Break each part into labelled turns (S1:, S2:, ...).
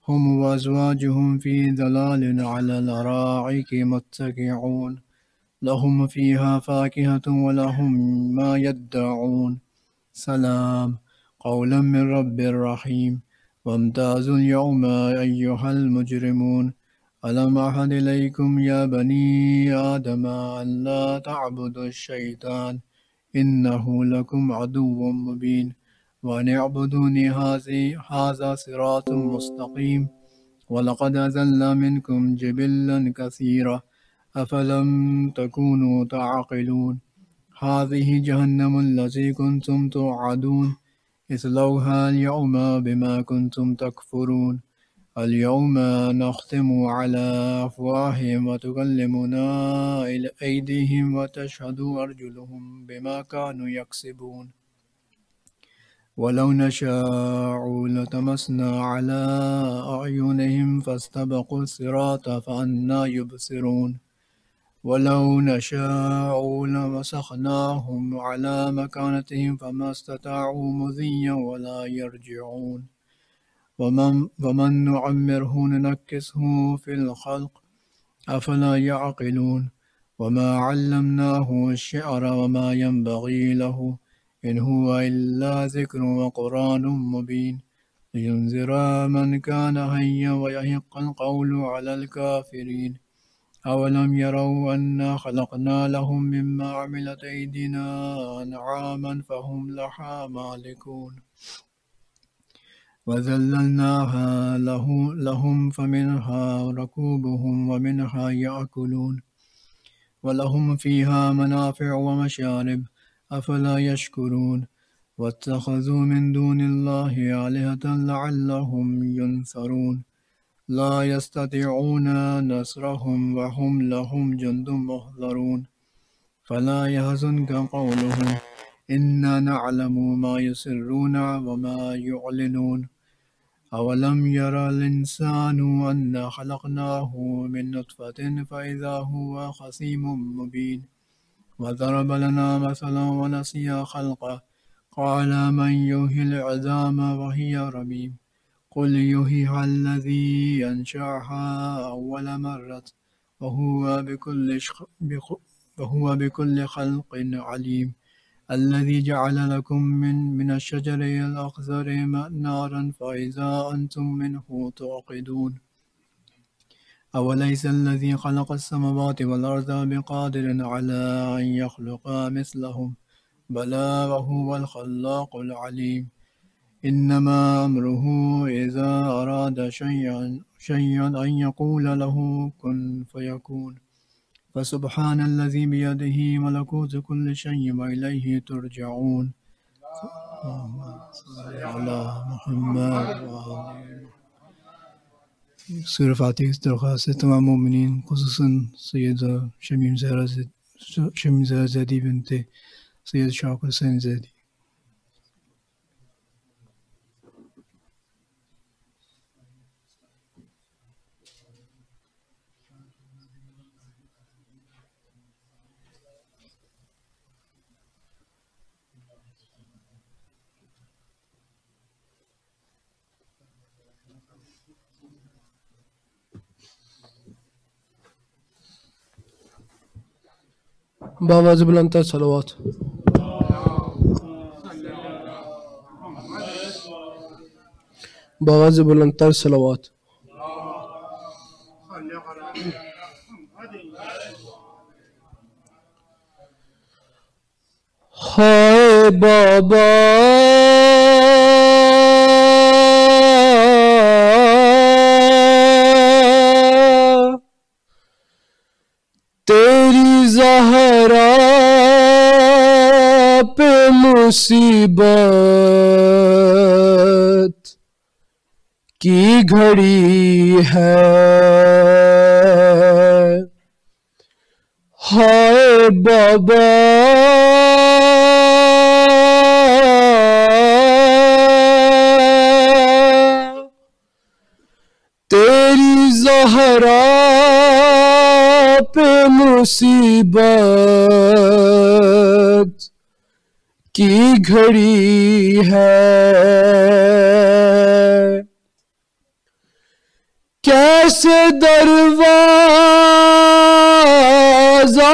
S1: هم وأزواجهم في ظلال على الأرائك متكئون لهم فيها فاكهة ولهم ما يدعون سلام قولا من رب رحيم وامتازوا اليوم أيها المجرمون ألم أعهد إليكم يا بني آدم أن لا تعبدوا الشيطان إنه لكم عدو مبين وأن اعبدوني هذا صراط مستقيم ولقد أضل منكم جبلا كثيرا أفلم تكونوا تعقلون هذه جهنم التي كنتم توعدون اصلوها اليوم بما كنتم تكفرون اليوم نختم على أفواههم وتكلمنا أيديهم وتشهد أرجلهم بما كانوا يكسبون ولو نشاء لطمسنا على أعينهم فاستبقوا الصراط فأنى يبصرون ولو نشاء لمسخناهم على مكانتهم فما استطاعوا مضيا ولا يرجعون ومن نعمره ننكسه في الخلق أفلا يعقلون وما علمناه الشعر وما ينبغي له إن هو إلا ذكر وقرآن مبين لينذر من كان حيا ويحق القول على الكافرين أولم يروا أنا خلقنا لهم مما عملت أيدينا أنعاما فهم لها مالكون وذللناها لهم فمنها ركوبهم ومنها يأكلون ولهم فيها منافع ومشارب أفلا يشكرون واتخذوا من دون الله آلهة لعلهم ينصرون لا يستطيعون نصرهم وهم لهم جند محضرون فلا يحزنك قولهم إنا نعلم ما يسرون وما يعلنون أولم يرى الإنسان أنا خلقناه من نطفة فإذا هو خصيم مبين وضرب لنا مثلا ونسي خلقه قال من يحيي العظام وهي رميم قل يحييها الذي أنشأها أول مرة وهو بكل خلق عليم الذي جعل لكم من الشجر الأخضر نارا فإذا أنتم منه توقدون أوليس الذي خلق السماوات والأرض بقادر على أن يخلق مثلهم بلى وهو الخلاق العليم إنما أمره إذا أراد شيئا أن يقول له كن فيكون فسبحان الذي بيده ملكوت كل شيء وإليه ترجعون اللهم صل على محمد سورہ فاتحہ کی درخواست ہے تمام مومنین خصوصاً سیدہ شمیم زہرا زیدی بنت سید شوق حسین زیدی.
S2: بآواز بلند تر صلوات. بآواز بلند تر صلوات. ہائے بابا تیری زہرا پہ مصیبت کی گھڑی ہے. ہائے بابا تیری زہرا پہ مصیبت کی گھڑی ہے. کیسے دروازہ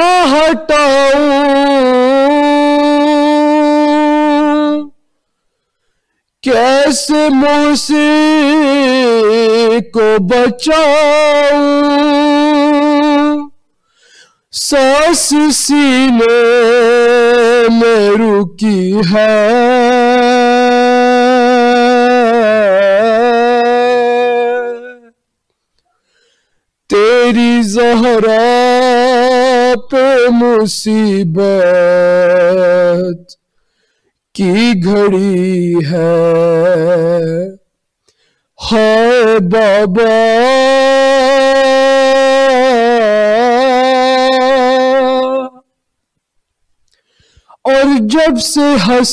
S2: ہٹاؤں، کیسے منہ سے کو بچاؤں، سانس سینے میں رکی ہے، تیری زہرا پہ مصیبت کی گھڑی ہے، ہائے بابا اور جب سے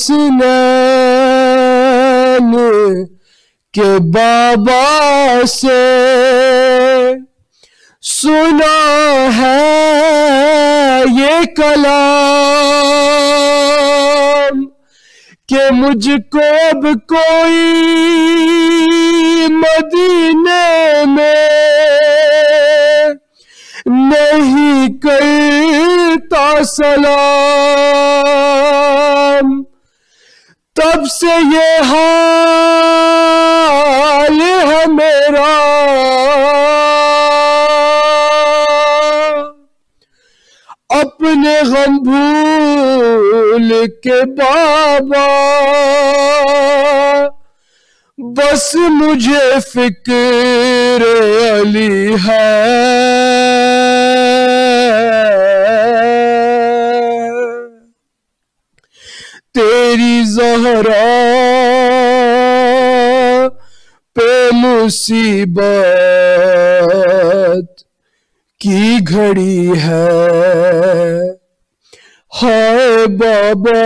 S2: حسنین کے بابا سے سنا ہے یہ کلام کہ مجھ کو اب کوئی مدینے میں نہیں کرتا سلام، تب سے یہ حال ہے میرا، اپنے غم بھول کے بابا بس مجھے فکر علی ہے، تیری زہرا پہ مصیبت کی گھڑی ہے، ہائے بابا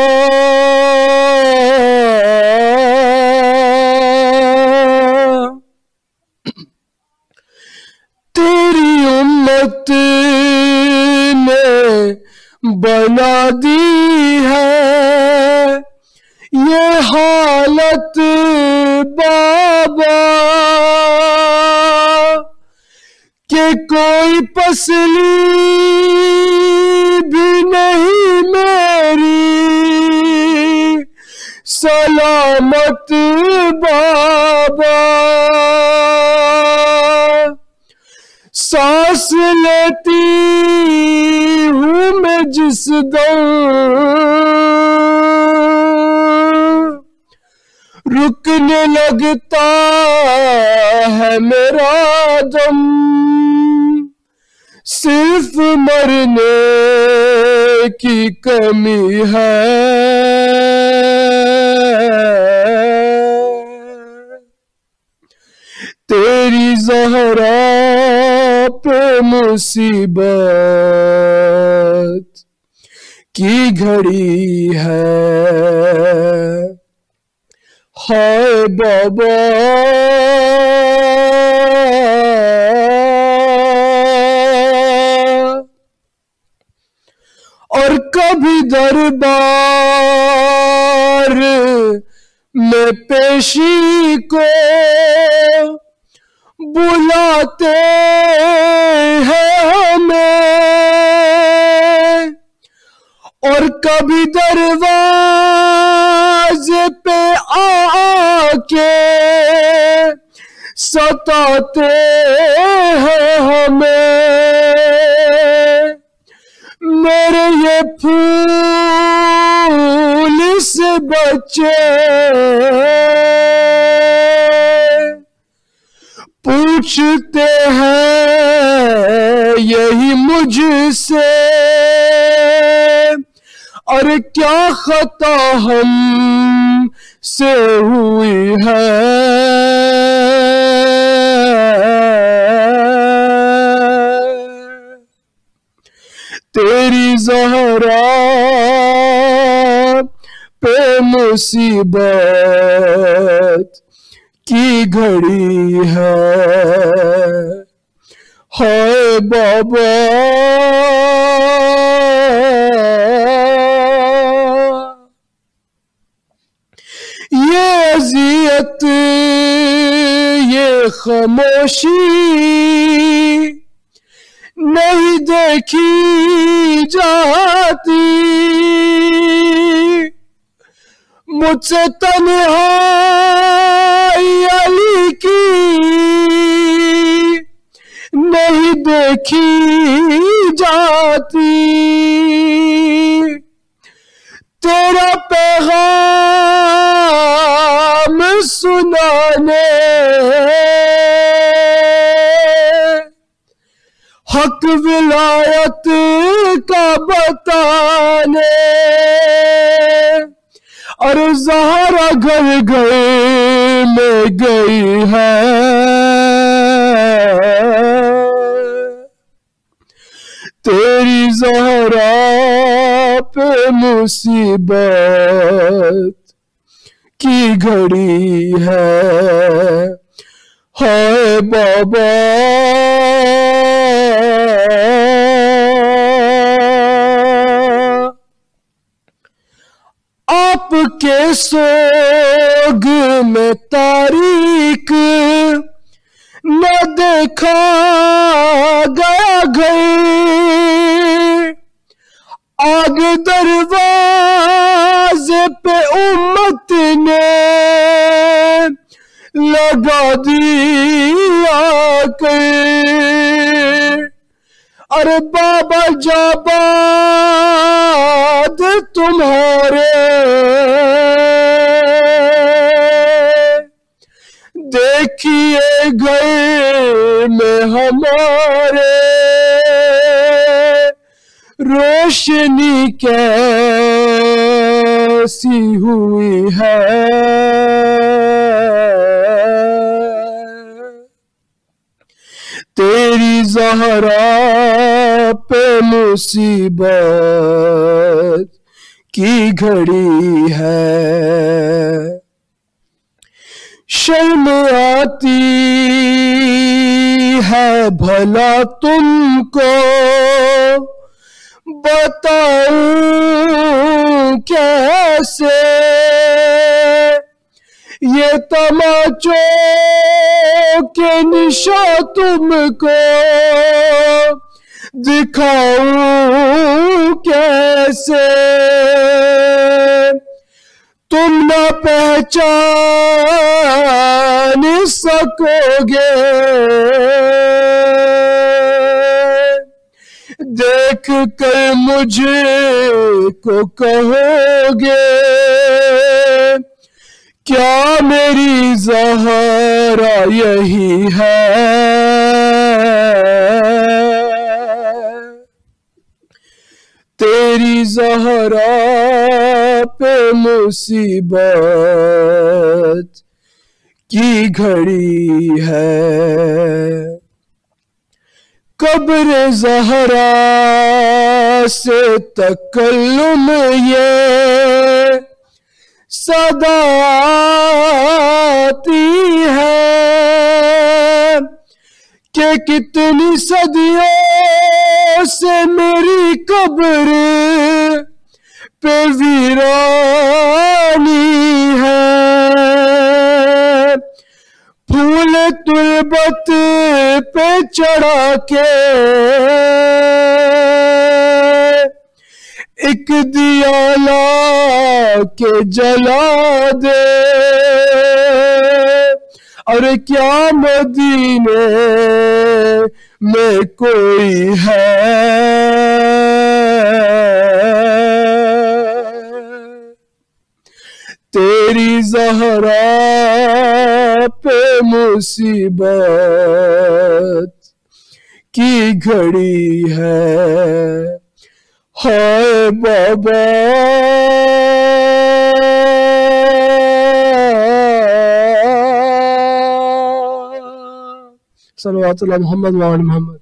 S2: تیری امت نے بنا دی ہے یہ حالت بابا کہ کوئی پسلی بھی نہیں میری سلامت بابا، سانس لیتی ہوں میں جس دم رکنے لگتا ہے میرا دم، صرف مرنے کی کمی ہے، تیری زہرا پہ مصیبت کی گھڑی ہے، ہائے بابا اور کبھی دربار میں پیشی کو بلاتے ہیں ہمیں، اور کبھی دروازے پہ آ کے ستاتے ہیں ہمیں، میرے یہ پھول سے بچے پوچھتے ہیں یہی مجھ سے، اور کیا خطا ہم سے ہوئی ہے، تیری زہرا پہ مصیبت کی گھڑی ہے، ہائے بابا یہ اذیت یہ خاموشی نہیں دیکھی جاتی، مجھ سے تنہائی علی کی نہیں دیکھی جاتی، تیرا پیغام سنانے حق ولایت کا بتانے، اور زہرا گھر گھر میں گئی ہے، تیری زہرا پہ مصیبت کی گھڑی ہے، ہائے بابا آپ کے سوگ میں تاریک نہ دیکھا گیا گھر، آگ دروازے پہ امت نے لگا دیا کر، ارے بابا جاباد تمہارے دیکھیے گھر میں ہمارے روشنی کیسی ہوئی ہے، تیری زہرا پہ مصیبت کی گھڑی ہے، شرم آتی ہے بھلا تم کو بتاؤں کیسے، یہ تماچوں کے نشاں تم کو دکھاؤں کیسے، تم نہ پہچان سکو گے، دیکھ کر مجھ کو کہو گے کیا میری زہرا یہی ہے، تیری زہرا پہ مصیبت کی گھڑی ہے، قبر زہرا سے تکلم یہ صدا آتی ہے کہ کتنی صدیوں سے میری قبر پہ ویرانی ہے، پھول تربت پہ چڑھا کے ایک دیا لا کے جلا دے، اور کیا مدینے میں کوئی ہے تیری زہرا پہ مصیبت کی گھڑی ہے، ہائے بابا صلوات اللہ محمد وعلی محمد۔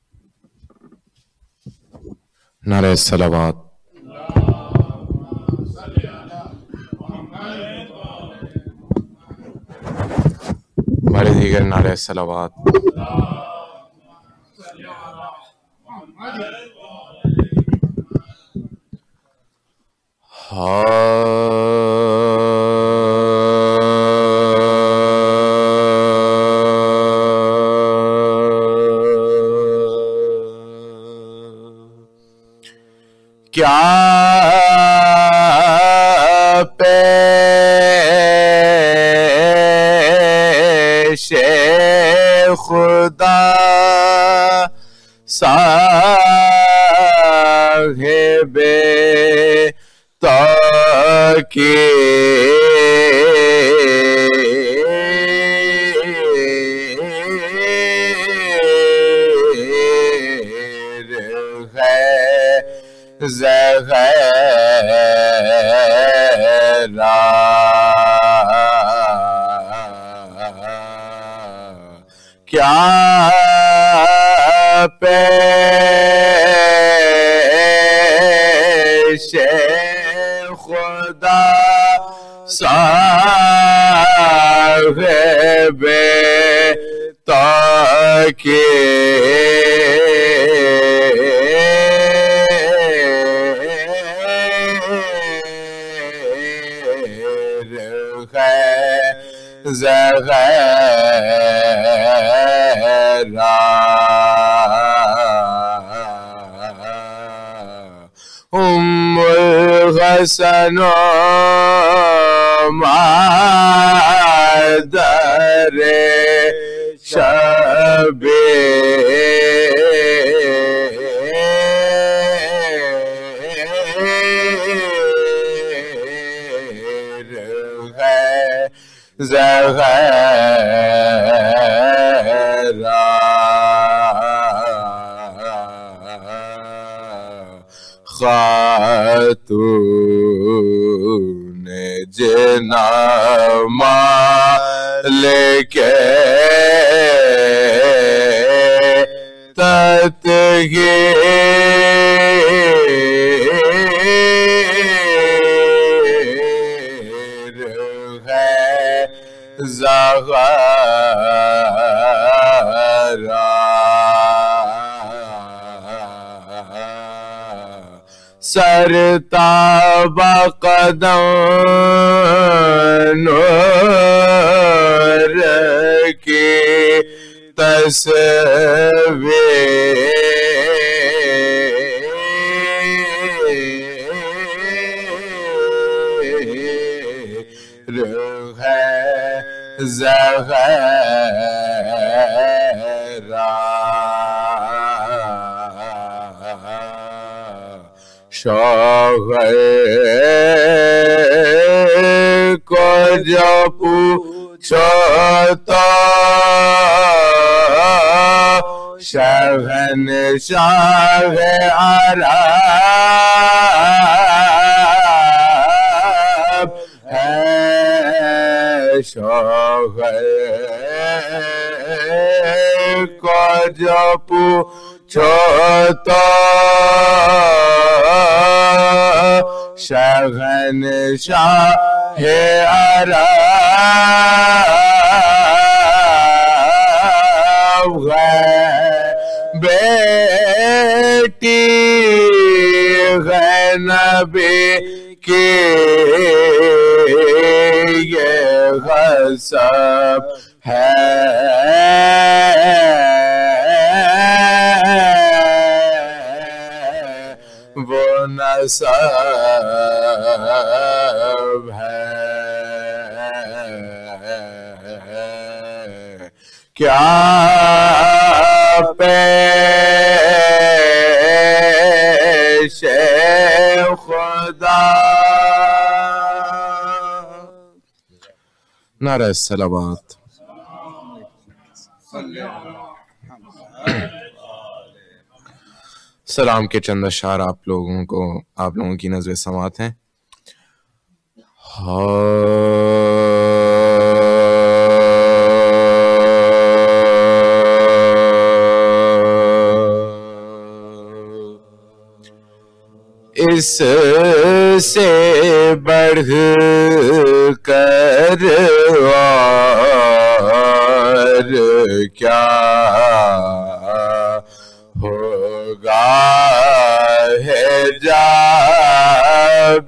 S3: نعرہ صلوات۔ ہمارے دیگر نعرے صلوات. کیا پیش خدا صاحب زغیرہ کیا پیش خدا صاحب زغیرہ الحسن مادر شبیر ہے زغیرہ خاتون جنا مالک تطہیر ہے زغیرہ سر تاب قدم نور کی تصویر ہے زغیرہ شوہر کو جو پوچھو تو شہنشاہ عرب ہے شوہر کو جو پوچھو تو شہنشاہ عرب ہے بیٹی ہے نبی کی یہ غصب ہے وہ نسب ہے کیا پیش خدا. نعرہ صلوات. سلام کے چند اشعار آپ لوگوں کی نظر سماعت ہیں. اس سے بڑھ کر اور کیا ہوگا ہے جب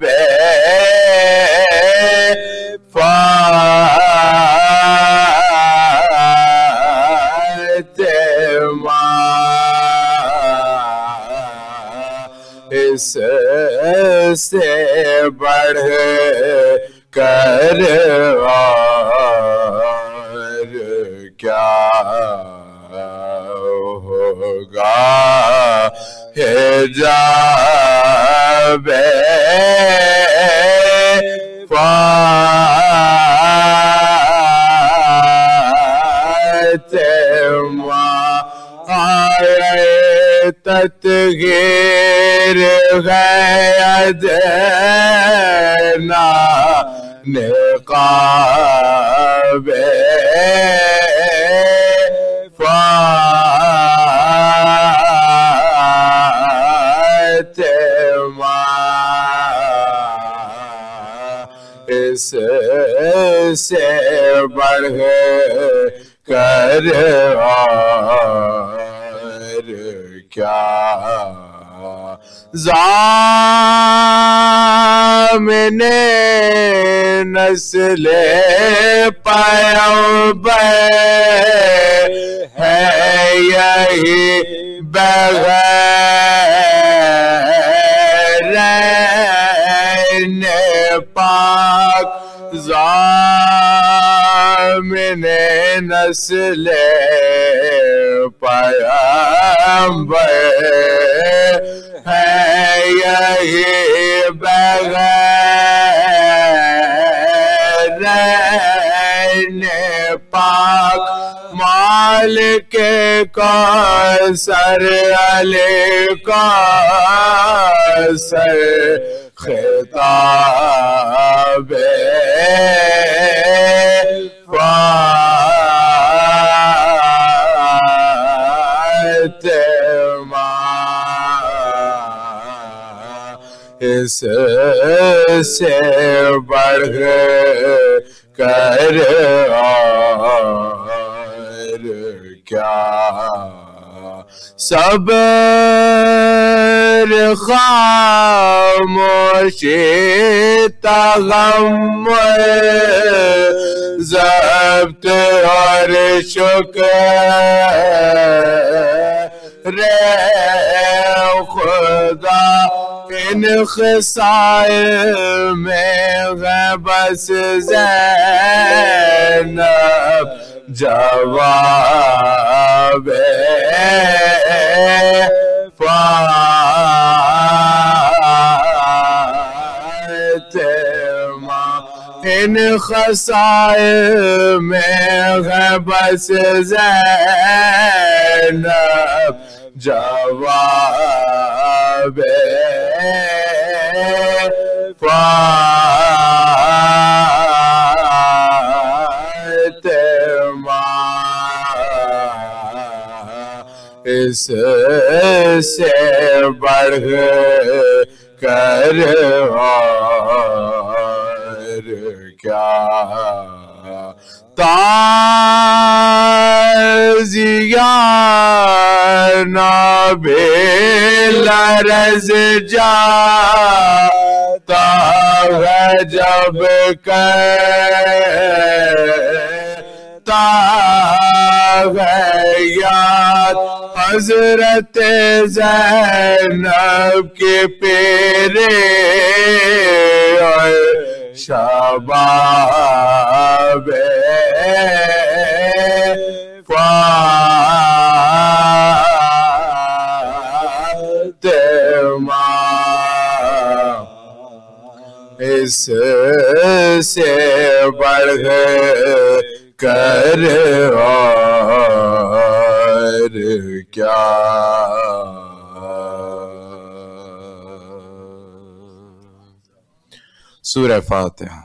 S3: فاطمہ اس سے بڑھ کر اور کیا ہوگا ہے جب فاطمہ آئے تطہیر غید نقاب فاطمہ اس سے بڑھ کر اور کیا ضامن نسل پیغمبر ہے یہی بغیر پاک ضامن نسل پیغمبر ہے یہی بغیر پاک مالک کوثر علی کوثر خطاب فاطمہ اس سے بڑھ کر اور کیا صبر خاموشی تحمل ضبط اور شکر خدا ان خصال میں ہے بس زینب جواب فاطمہ ان خصال میں ہے بس زینب جواب فاطمہ اس سے بڑھ کر اور کیا تازیہ نابل رز جاتا ہے جب کرتا ہے یاد حضرت زینب کے پیرے اور شباب فاطمہ اس سے بڑھ کر اور کیا سورہ فاتحہ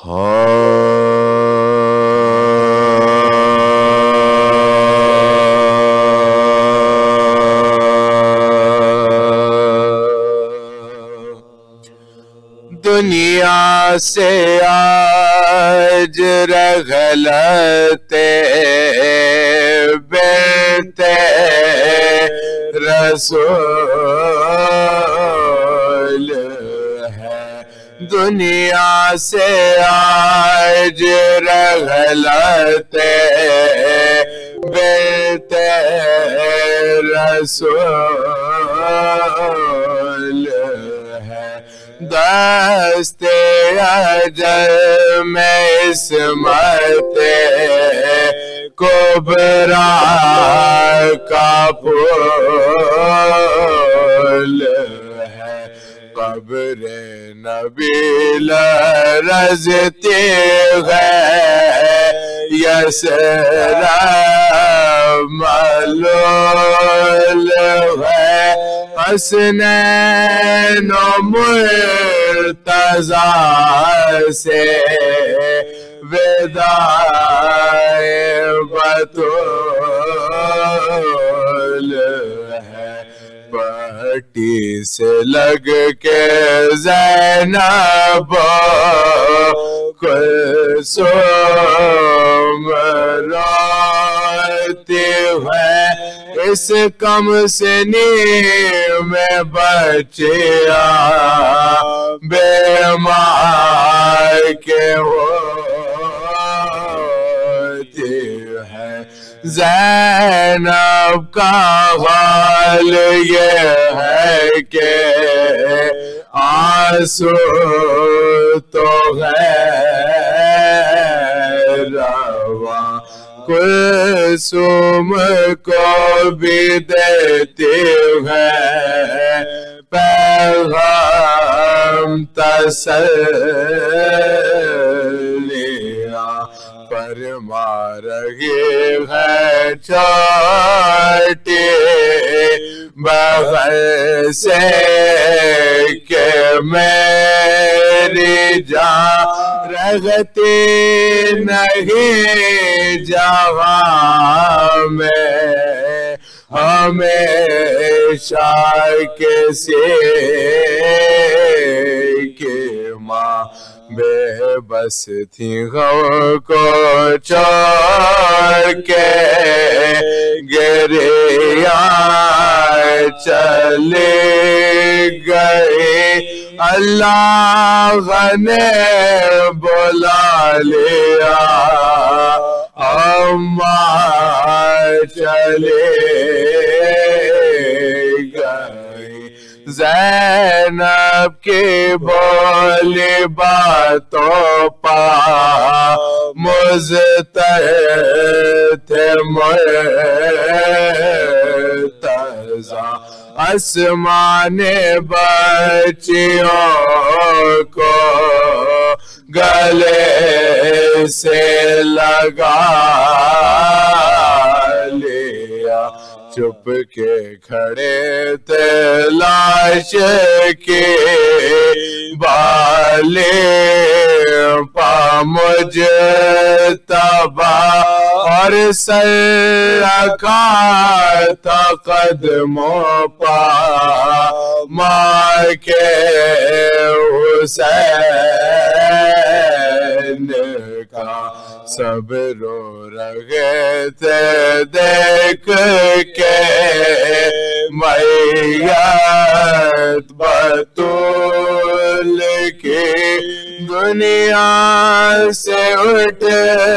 S3: دنیا سے آج رغلتے بیتے رسول ہے، دنیا سے آج رغلتے بیتے رسول ہے، دست اجل میں عصمت کبریٰ کا پھول ہے، قبر نبی لرزتی ہے، یثرب ملول ہے، حسنین و مرتضیٰ سے وداع بطول ہے، پٹی سے لگ کے زینب کلثوم روتی ہے، اس کم سنی میں بچیا بیمار کے ہوتی ہے، زینب کا حال یہ ہے کہ آنسو تو ہے رواں، کلثوم کو بھی دیتی ہے پیغام تسلیاں، فرما رہی ہے چھوٹی بغل سے کہ میری جان رہتی نہیں جہاں میں، ہمیشہ کسی کی ماں بے بس تھی غم کو چھوڑ کے گریہ چلی گئی، اللہ نے بلا لیا اماں چلی گئی، زینب کی بولی باتوں پا مضطرب تھے مرتضیٰ، اسماء نے بچیوں کو گلے سے لگا لیا، چپ کے کھڑے تھے لاش کے بالے پا مجتبیٰ، اور سر رکھا تھا قدموں پا ماں کے حسین کا، سب رو رہے تھے دیکھ کے میت بطول کی، دنیا سے اٹھ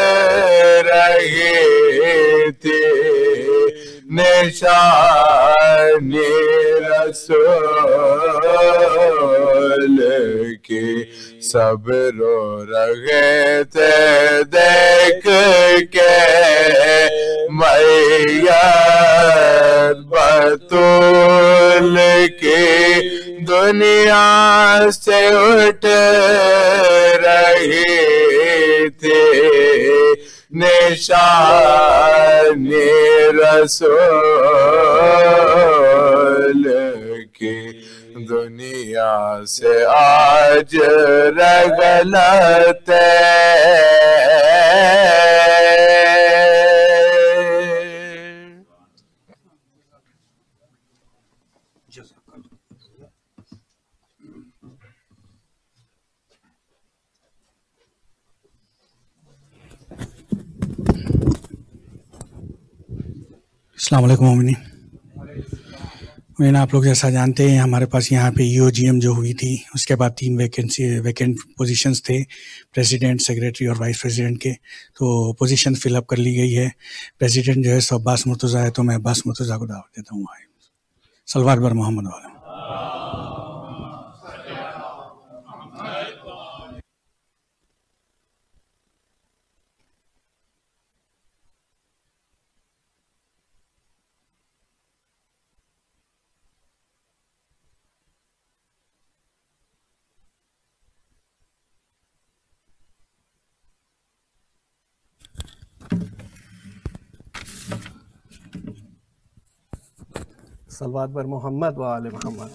S3: رہی تھی نشانی رسول کی، سب رو رہے تھے دیکھ کے میت بطول کی، دنیا سے اٹھ رہی تھی نشانی رسول کی، دنیا दुनिया से आज रगलते
S4: अस्सलाम वालेकुम मोमिनीन। आप लोग जैसा जानते हैं हमारे पास यहाँ पे ईओजीएम जो हुई थी उसके बाद 3 वैकेंट पोजीशंस थे, प्रेसिडेंट, सेक्रेटरी और वाइस प्रेसिडेंट के। तो पोजीशन फिलअप कर ली गई है। प्रेसिडेंट जो है सो अब्बास मुर्तज़ा है, तो मैं अब्बास मुर्तज़ा को दावत देता हूँ। सलवात बर मोहम्मद वाला।
S5: सलवात बर मोहम्मद व आले मोहम्मद।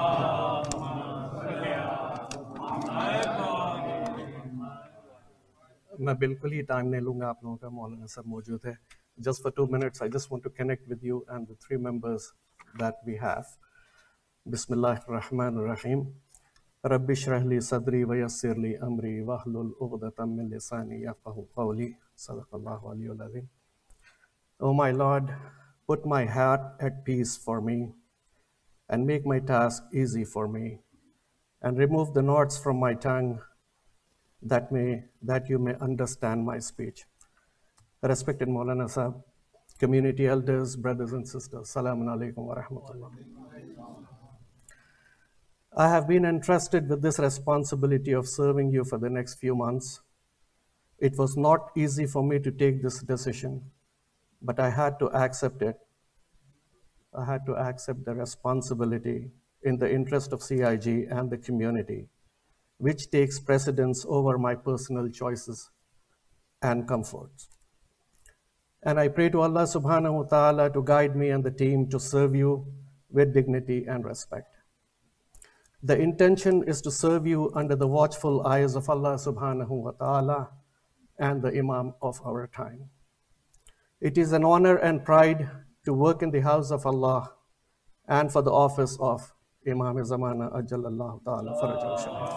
S5: मैं बिल्कुल ही टाइम नहीं लूँगा आप लोगों का, मौलाना सब मौजूद है। Just for 2 minutes, I just want to connect with you and the 3 members that we have. Bismillahirrahmanirrahim. Rabbi shrah li sadri wa yassir li amri wahlul 'uqdatam min lisani yafqahu qawli. Sadaqallahu aliyyul azim. Oh my Lord, put my heart at peace for me and make my task easy for me, and remove the knots from my tongue that you may understand my speech. Respected Maulana Sahab, community elders, brothers and sisters, Assalamu alaikum wa rahmatullah. I have been entrusted with this responsibility of serving you for the next few months. It was not easy for me to take this decision, but I had to accept it. I had to accept the responsibility in the interest of CIG and the community, which takes precedence over my personal choices and comforts. And I pray to Allah subhanahu wa ta'ala to guide me and the team to serve you with dignity and respect. The intention is to serve you under the watchful eyes of Allah subhanahu wa ta'ala and the Imam of our time. It is an honor and pride to work in the house of Allah and for the office of Imam Zamana Ajjalallahu Ta'ala Farajahu Sharif.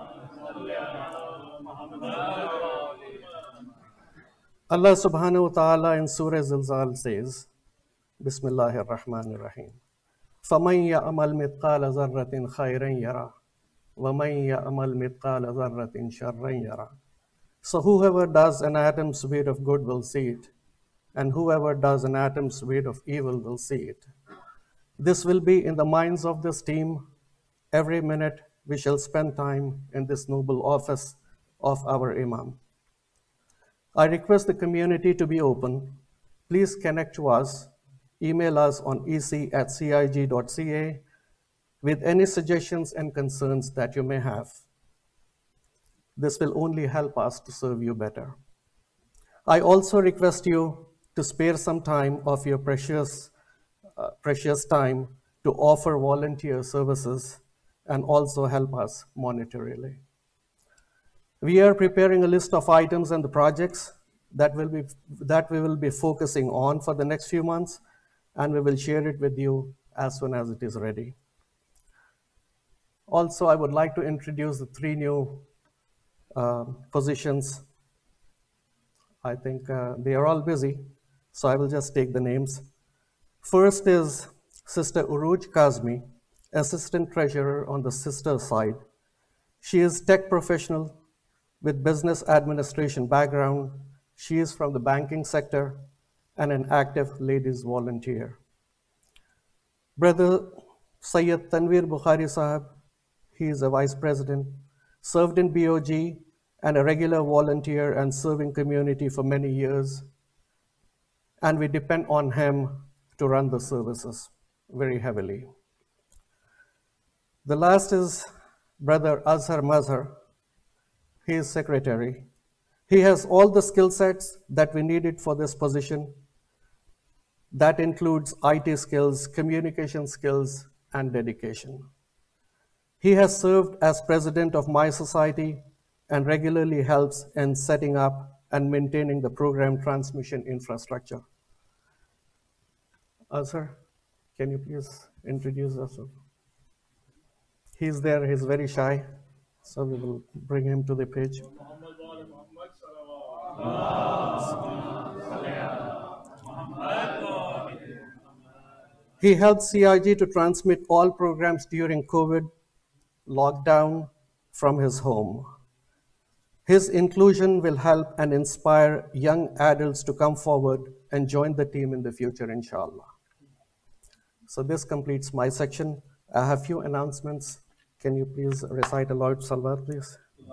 S5: Allah subhanahu wa ta'ala in Surah Zilzal says, Bismillahir Rahmanir Rahim. فَمَنْ يَعْمَلْ مِثْقَالَ ذَرَّةٍ خَيْرًا يَرَهُ وَمَنْ يَعْمَلْ مِثْقَالَ ذَرَّةٍ شَرًّا يَرَهُ. So whoever does an atom's weight of good will see it, and whoever does an atom's weight of evil will see it. This will be in the minds of this team. Every minute we shall spend time in this noble office of our Imam. I request the community to be open. Please connect to us. Email us on ec@cig.ca with any suggestions and concerns that you may have. This will only help us to serve you better. I also request you to spare some time of your precious time to offer volunteer services and also help us monetarily. We are preparing a list of items and the projects that we will be focusing on for the next few months, and we will share it with you as soon as it is ready. Also, I would like to introduce the 3 new positions. I think they are all busy, so I will just take the names. First is Sister Uruj Kazmi, Assistant Treasurer on the sister side. She is tech professional with business administration background. She is from the banking sector and an active ladies volunteer. Brother Sayyid Tanveer Bukhari Sahab, he is a vice president, served in BOG and a regular volunteer and serving community for many years. And we depend on him to run the services very heavily. The last is Brother Azhar Mazhar. He is secretary. He has all the skill sets that we needed for this position. That includes IT skills, communication skills, and dedication. He has served as president of My Society and regularly helps in setting up and maintaining the program transmission infrastructure. Sir, can you please introduce us? He's there, he's very shy, so we will bring him to the page. He helped CIG to transmit all programs during COVID lockdown from his home. His inclusion will help and inspire young adults to come forward and join the team in the future, inshallah. So this completes my section. I have few announcements. Can you please recite aloud Salawat, please?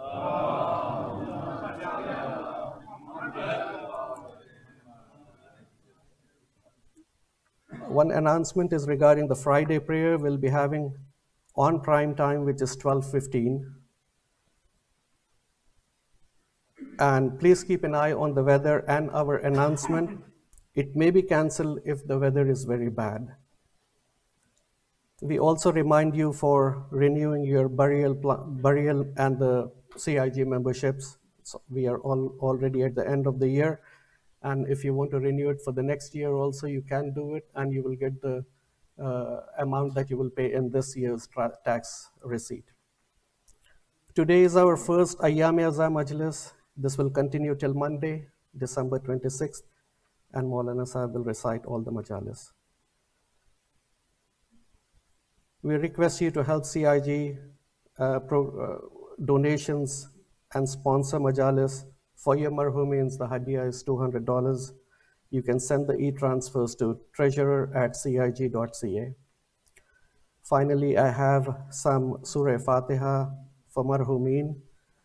S5: One announcement is regarding the Friday prayer we'll be having on prime time, which is 12:15. And please keep an eye on the weather and our announcement. It may be cancelled if the weather is very bad. We also remind you for renewing your burial and the CIG memberships. So we are already at the end of the year. And if you want to renew it for the next year also, you can do it, and you will get the amount that you will pay in this year's tax receipt. Today is our first Ayyam-e-Azam Majlis. This will continue till Monday, December 26th, and Maulana Sahib will recite all the majalis. We request you to help CIG donations and sponsor majalis. For your marhumeens, the hadiah is $200. You can send the e-transfers to treasurer@cig.ca. Finally, I have some Surah Fatiha for marhumeen.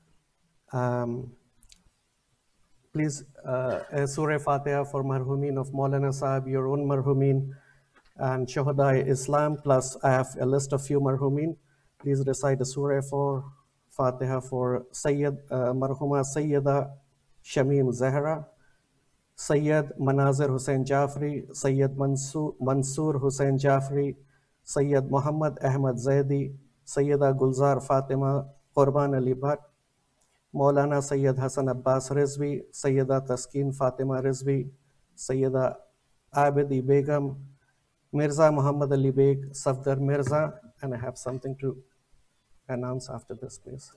S5: Please, Surah Fatiha for marhumeen of Maulana Sahib, your own marhumeen, and Shuhada Islam, plus I have a list of few marhumeen. Please recite a surah for Fatiha for Marhuma Sayyida Shamim Zahra, Sayyid Manazir Hussain Jafri, Sayyid Mansoor Hussain Jafri, Sayyid Muhammad Ahmad Zaidi, Sayyida Gulzar Fatima Qurban Ali Bhatt, Maulana Sayyid Hassan Abbas Rizvi, Sayyida Taskeen Fatima Rizvi, Sayyida Abidi Begum, Mirza Muhammad Ali Beg, Safdar Mirza, and I have something to announce after this, please.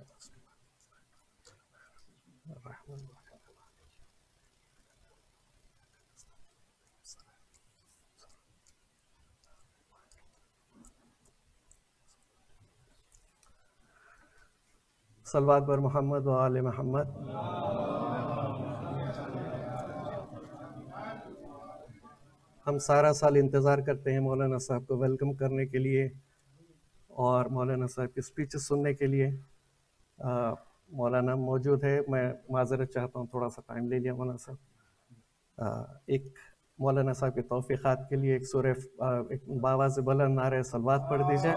S5: Salawat bar Muhammad wa Ali Muhammad. हम सारा साल इंतज़ार करते हैं मौलाना साहब को welcome करने के लिए और मौलाना साहब की स्पीचेस सुनने के लिए। मौलाना मौजूद है, मैं माज़रत चाहता हूँ, थोड़ा सा टाइम ले लिया मौलाना साहब। एक मौलाना साहब के तौफ़ीक़ात के लिए एक सूरह एक बावाज़ बुलंद नारे सलवात पढ़ दीजिए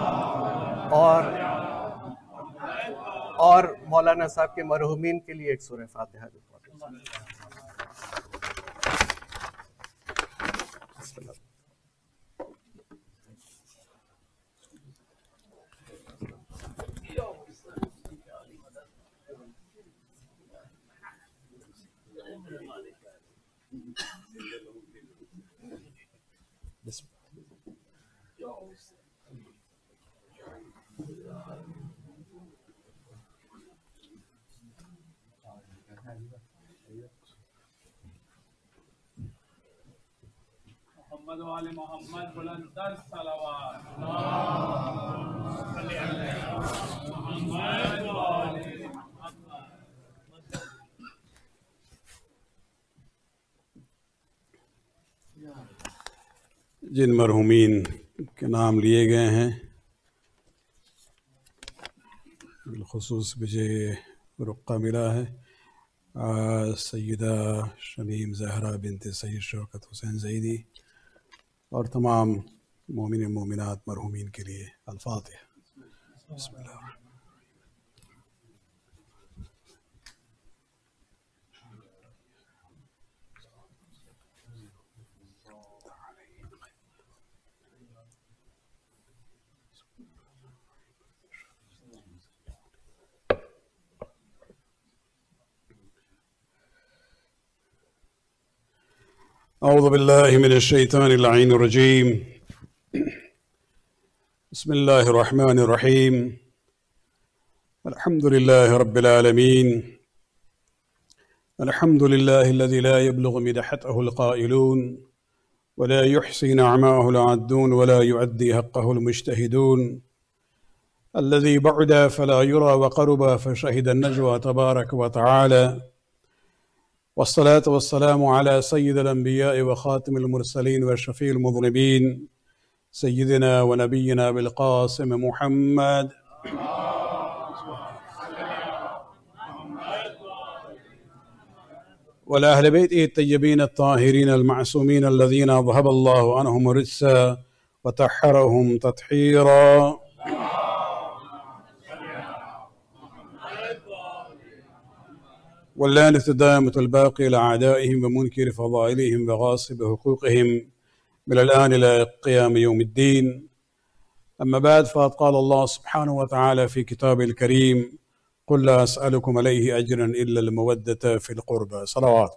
S5: और मौलाना साहब के मरहूमीन के लिए एक सूरह फातिहा भी पढ़ दीजिए।
S6: मोहम्मद वाले मोहम्मद बुलंदर सलावत।
S7: जिन मरहूमीन के नाम लिए गए हैं, बिलखुसूस मुझे रुक़्क़ा मिला है सैयदा शमीम ज़हरा बिनते सैयद शौकत हुसैन ज़ैदी और तमाम मोमिन मोमिनात मरहूमीन के लिए अल-फ़ातिहा। बिस्मिल्लाह। أعوذ بالله من الشيطان اللعين الرجيم. بسم الله الرحمن الرحيم. الحمد لله رب العالمين. الحمد لله الذي لا يبلغ مدحته القائلون ولا يحصي نعماءه العادون ولا يؤدي حقه المجتهدون. الذي بعد فلا يرى وقرب فشهد النجوى تبارك وتعالى. والصلاة والسلام على سيد الأنبياء وخاتم المرسلين وشفيع المذنبين سيدنا ونبينا بالقاسم محمد والأهل بيته الطيبين الطاهرين المعصومين الذين أذهب الله عنهم الرجس وطهرهم تطهيرا. واللعنة الدائمة الباقية لأعدائهم ومنكر فضائلهم وغاصب حقوقهم من الآن إلى قيام يوم الدين. أما بعد، فقد قال الله سبحانه وتعالى في كتابه الكريم: قل لا أسألكم عليه أجرا إلا المودة في القربى. صلوات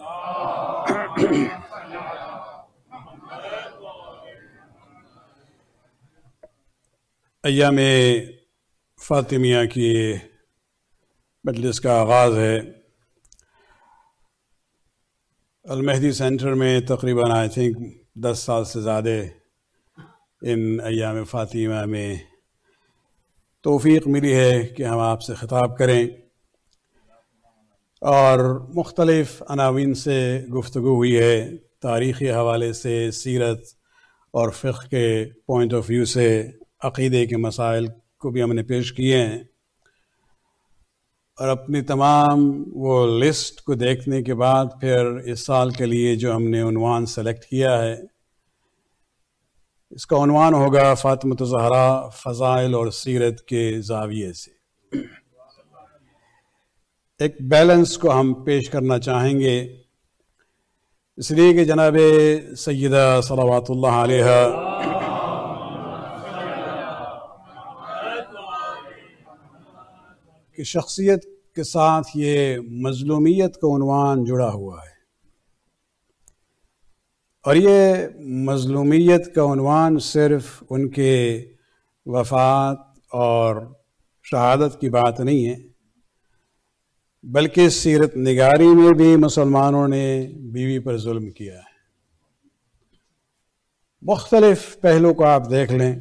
S7: ایام فاطمیہ کی مجلس کا آغاز ہے۔ المہدی سینٹر میں تقریباً 10 سال سے زیادہ ان ایام فاطمہ میں توفیق ملی ہے کہ ہم آپ سے خطاب کریں اور مختلف عناوین سے گفتگو ہوئی ہے۔ تاریخی حوالے سے، سیرت اور فقہ کے پوائنٹ آف ویو سے عقیدے کے مسائل کو بھی ہم نے پیش کیے ہیں، اور اپنی تمام وہ لسٹ کو دیکھنے کے بعد پھر اس سال کے لیے جو ہم نے عنوان سلیکٹ کیا ہے، اس کا عنوان ہوگا فاطمۃ الزہرا فضائل اور سیرت کے زاویے سے۔ ایک بیلنس کو ہم پیش کرنا چاہیں گے، اس لیے کہ جناب سیدہ صلوات اللہ علیہ کی شخصیت کے ساتھ یہ مظلومیت کا عنوان جڑا ہوا ہے، اور یہ مظلومیت کا عنوان صرف ان کے وفات اور شہادت کی بات نہیں ہے، بلکہ سیرت نگاری میں بھی مسلمانوں نے بیوی پر ظلم کیا ہے۔ مختلف پہلو کو آپ دیکھ لیں،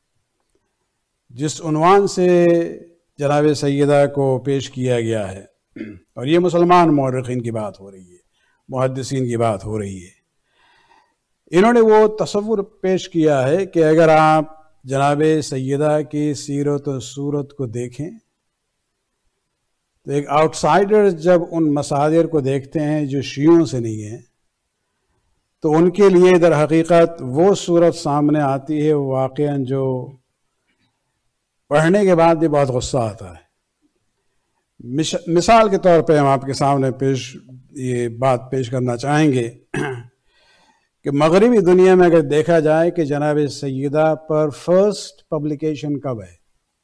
S7: جس عنوان سے جناب سیدہ کو پیش کیا گیا ہے، اور یہ مسلمان مورخین کی بات ہو رہی ہے، محدثین کی بات ہو رہی ہے۔ انہوں نے وہ تصور پیش کیا ہے کہ اگر آپ جناب سیدہ کی سیرت و صورت کو دیکھیں تو ایک آؤٹ سائیڈر جب ان مصادر کو دیکھتے ہیں جو شیعوں سے نہیں ہیں، تو ان کے لیے در حقیقت وہ صورت سامنے آتی ہے واقعاً جو پڑھنے کے بعد بھی بہت غصہ آتا ہے۔ مثال کے طور پہ ہم آپ کے سامنے یہ بات پیش کرنا چاہیں گے کہ مغربی دنیا میں اگر دیکھا جائے کہ جناب سیدہ پر فرسٹ پبلیکیشن کب ہے،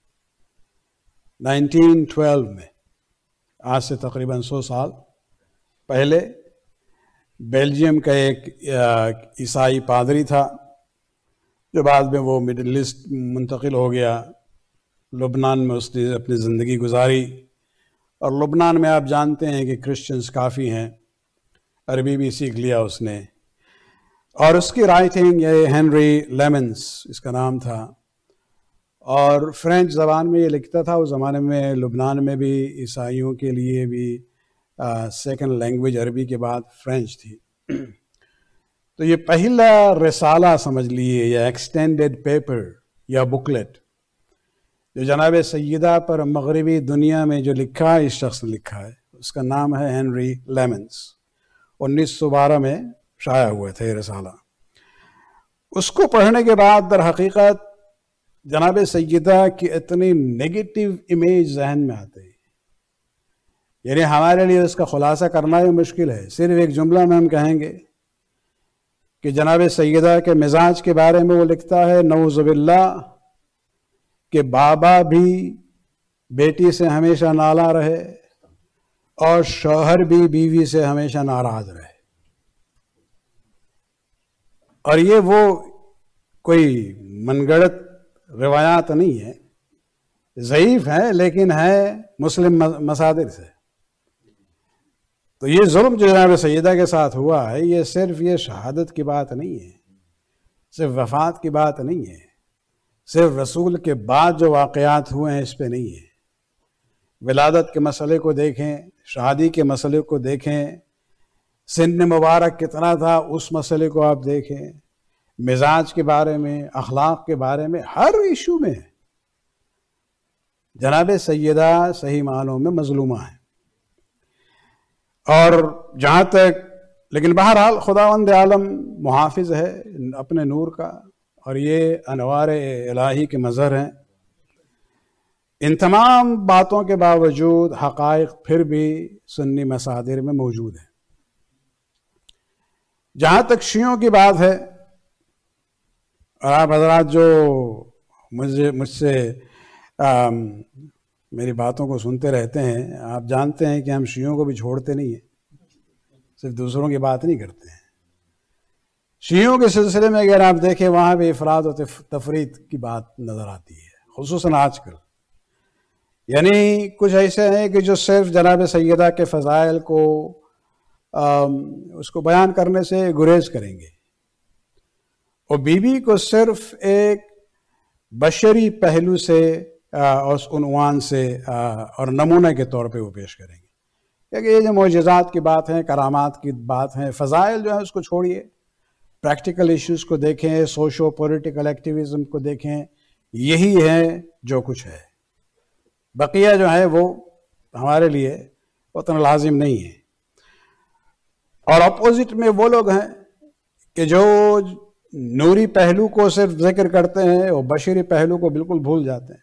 S7: 1912 میں، آج سے تقریباً 100 سال پہلے، بیلجیم کا ایک عیسائی پادری تھا جو بعد میں وہ مڈل ایسٹ منتقل ہو گیا، لبنان میں اس نے اپنی زندگی گزاری، اور لبنان میں آپ جانتے ہیں کہ کرسچنز کافی ہیں، عربی بھی سیکھ لیا اس نے، اور اس کی رائٹنگ یہ ہنری لیمنز اس کا نام تھا، اور فرینچ زبان میں یہ لکھتا تھا۔ اس زمانے میں لبنان میں بھی عیسائیوں کے لیے بھی سیکنڈ لینگویج عربی کے بعد فرینچ تھی، تو یہ پہلا رسالہ سمجھ لیے یا ایکسٹینڈڈ پیپر یا بکلیٹ جو جناب سیدہ پر مغربی دنیا میں جو لکھا ہے، اس شخص نے لکھا ہے، اس کا نام ہے ہنری لیمنز، 1912 میں شائع ہوئے تھے یہ رسالہ۔ اس کو پڑھنے کے بعد در حقیقت جناب سیدہ کی اتنی نیگیٹو امیج ذہن میں آتے ہیں، یعنی ہمارے لیے اس کا خلاصہ کرنا ہی مشکل ہے۔ صرف ایک جملہ میں ہم کہیں گے کہ جناب سیدہ کے مزاج کے بارے میں وہ لکھتا ہے: نعوذ باللہ کہ بابا بھی بیٹی سے ہمیشہ نالاں رہے اور شوہر بھی بیوی سے ہمیشہ ناراض رہے۔ اور یہ وہ کوئی من گڑت روایات نہیں ہے، ضعیف ہے لیکن ہے مسلم مصادر سے۔ تو یہ ظلم جو جناب سیدہ کے ساتھ ہوا ہے، یہ صرف یہ شہادت کی بات نہیں ہے، صرف وفات کی بات نہیں ہے، صرف رسول کے بعد جو واقعات ہوئے ہیں اس پہ نہیں ہے۔ ولادت کے مسئلے کو دیکھیں، شادی کے مسئلے کو دیکھیں، سن مبارک کتنا تھا اس مسئلے کو آپ دیکھیں، مزاج کے بارے میں، اخلاق کے بارے میں، ہر ایشو میں جناب سیدہ صحیح معنوں میں مظلومہ ہیں۔ اور جہاں تک لیکن بہرحال خداوند عالم محافظ ہے اپنے نور کا، اور یہ انوار الہی کے مظہر ہیں۔ ان تمام باتوں کے باوجود حقائق پھر بھی سنی مصادر میں موجود ہیں۔ جہاں تک شیعوں کی بات ہے، اور آپ حضرات جو مجھ سے میری باتوں کو سنتے رہتے ہیں، آپ جانتے ہیں کہ ہم شیعوں کو بھی چھوڑتے نہیں ہیں، صرف دوسروں کی بات نہیں کرتے ہیں۔ شیعوں کے سلسلے میں اگر آپ دیکھیں، وہاں بھی افراد و تفرید کی بات نظر آتی ہے، خصوصاً آج کل۔ یعنی کچھ ایسے ہیں کہ جو صرف جناب سیدہ کے فضائل کو اس کو بیان کرنے سے گریز کریں گے، اور بی بی کو صرف ایک بشری پہلو سے اس عنوان سے اور نمونہ کے طور پہ وہ پیش کریں گے، کیونکہ یہ جو معجزات کی بات ہیں، کرامات کی بات ہیں، فضائل جو ہیں اس کو چھوڑیے، پریکٹیکل ایشوز کو دیکھیں، سوشو پولیٹیکل ایکٹیویزم کو دیکھیں، یہی ہے جو کچھ ہے۔ بقیہ جو ہے وہ ہمارے لیے اتنا لازم نہیں ہے۔ اور اپوزٹ میں وہ لوگ ہیں کہ جو نوری پہلو کو صرف ذکر کرتے ہیں اور بشری پہلو کو بالکل بھول جاتے ہیں۔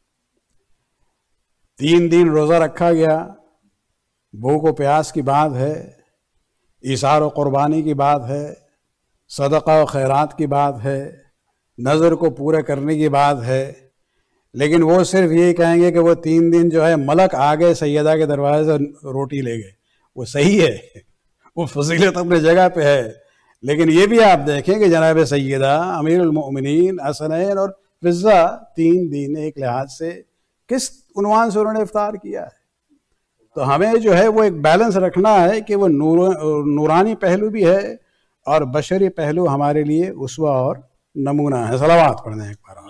S7: 3 دن روزہ رکھا گیا، بھوک و پیاس کی بات ہے، ایثار و قربانی کی بات ہے، صدقہ و خیرات کی بات ہے، نظر کو پورا کرنے کی بات ہے، لیکن وہ صرف یہ کہیں گے کہ وہ 3 دن جو ہے ملک آگے سیدہ کے دروازے سے روٹی لے گئے۔ وہ صحیح ہے، وہ فضیلت اپنے جگہ پہ ہے، لیکن یہ بھی آپ دیکھیں کہ جناب سیدہ امیر المؤمنین حسنین اور فضہ 3 دن ایک لحاظ سے کس عنوان سے انہوں نے افطار کیا ہے۔ تو ہمیں جو ہے وہ ایک بیلنس رکھنا ہے کہ وہ نورانی پہلو بھی ہے اور بشری پہلو ہمارے لیے اسوہ اور نمونہ ہے۔ صلوات پڑھنے ایک بار۔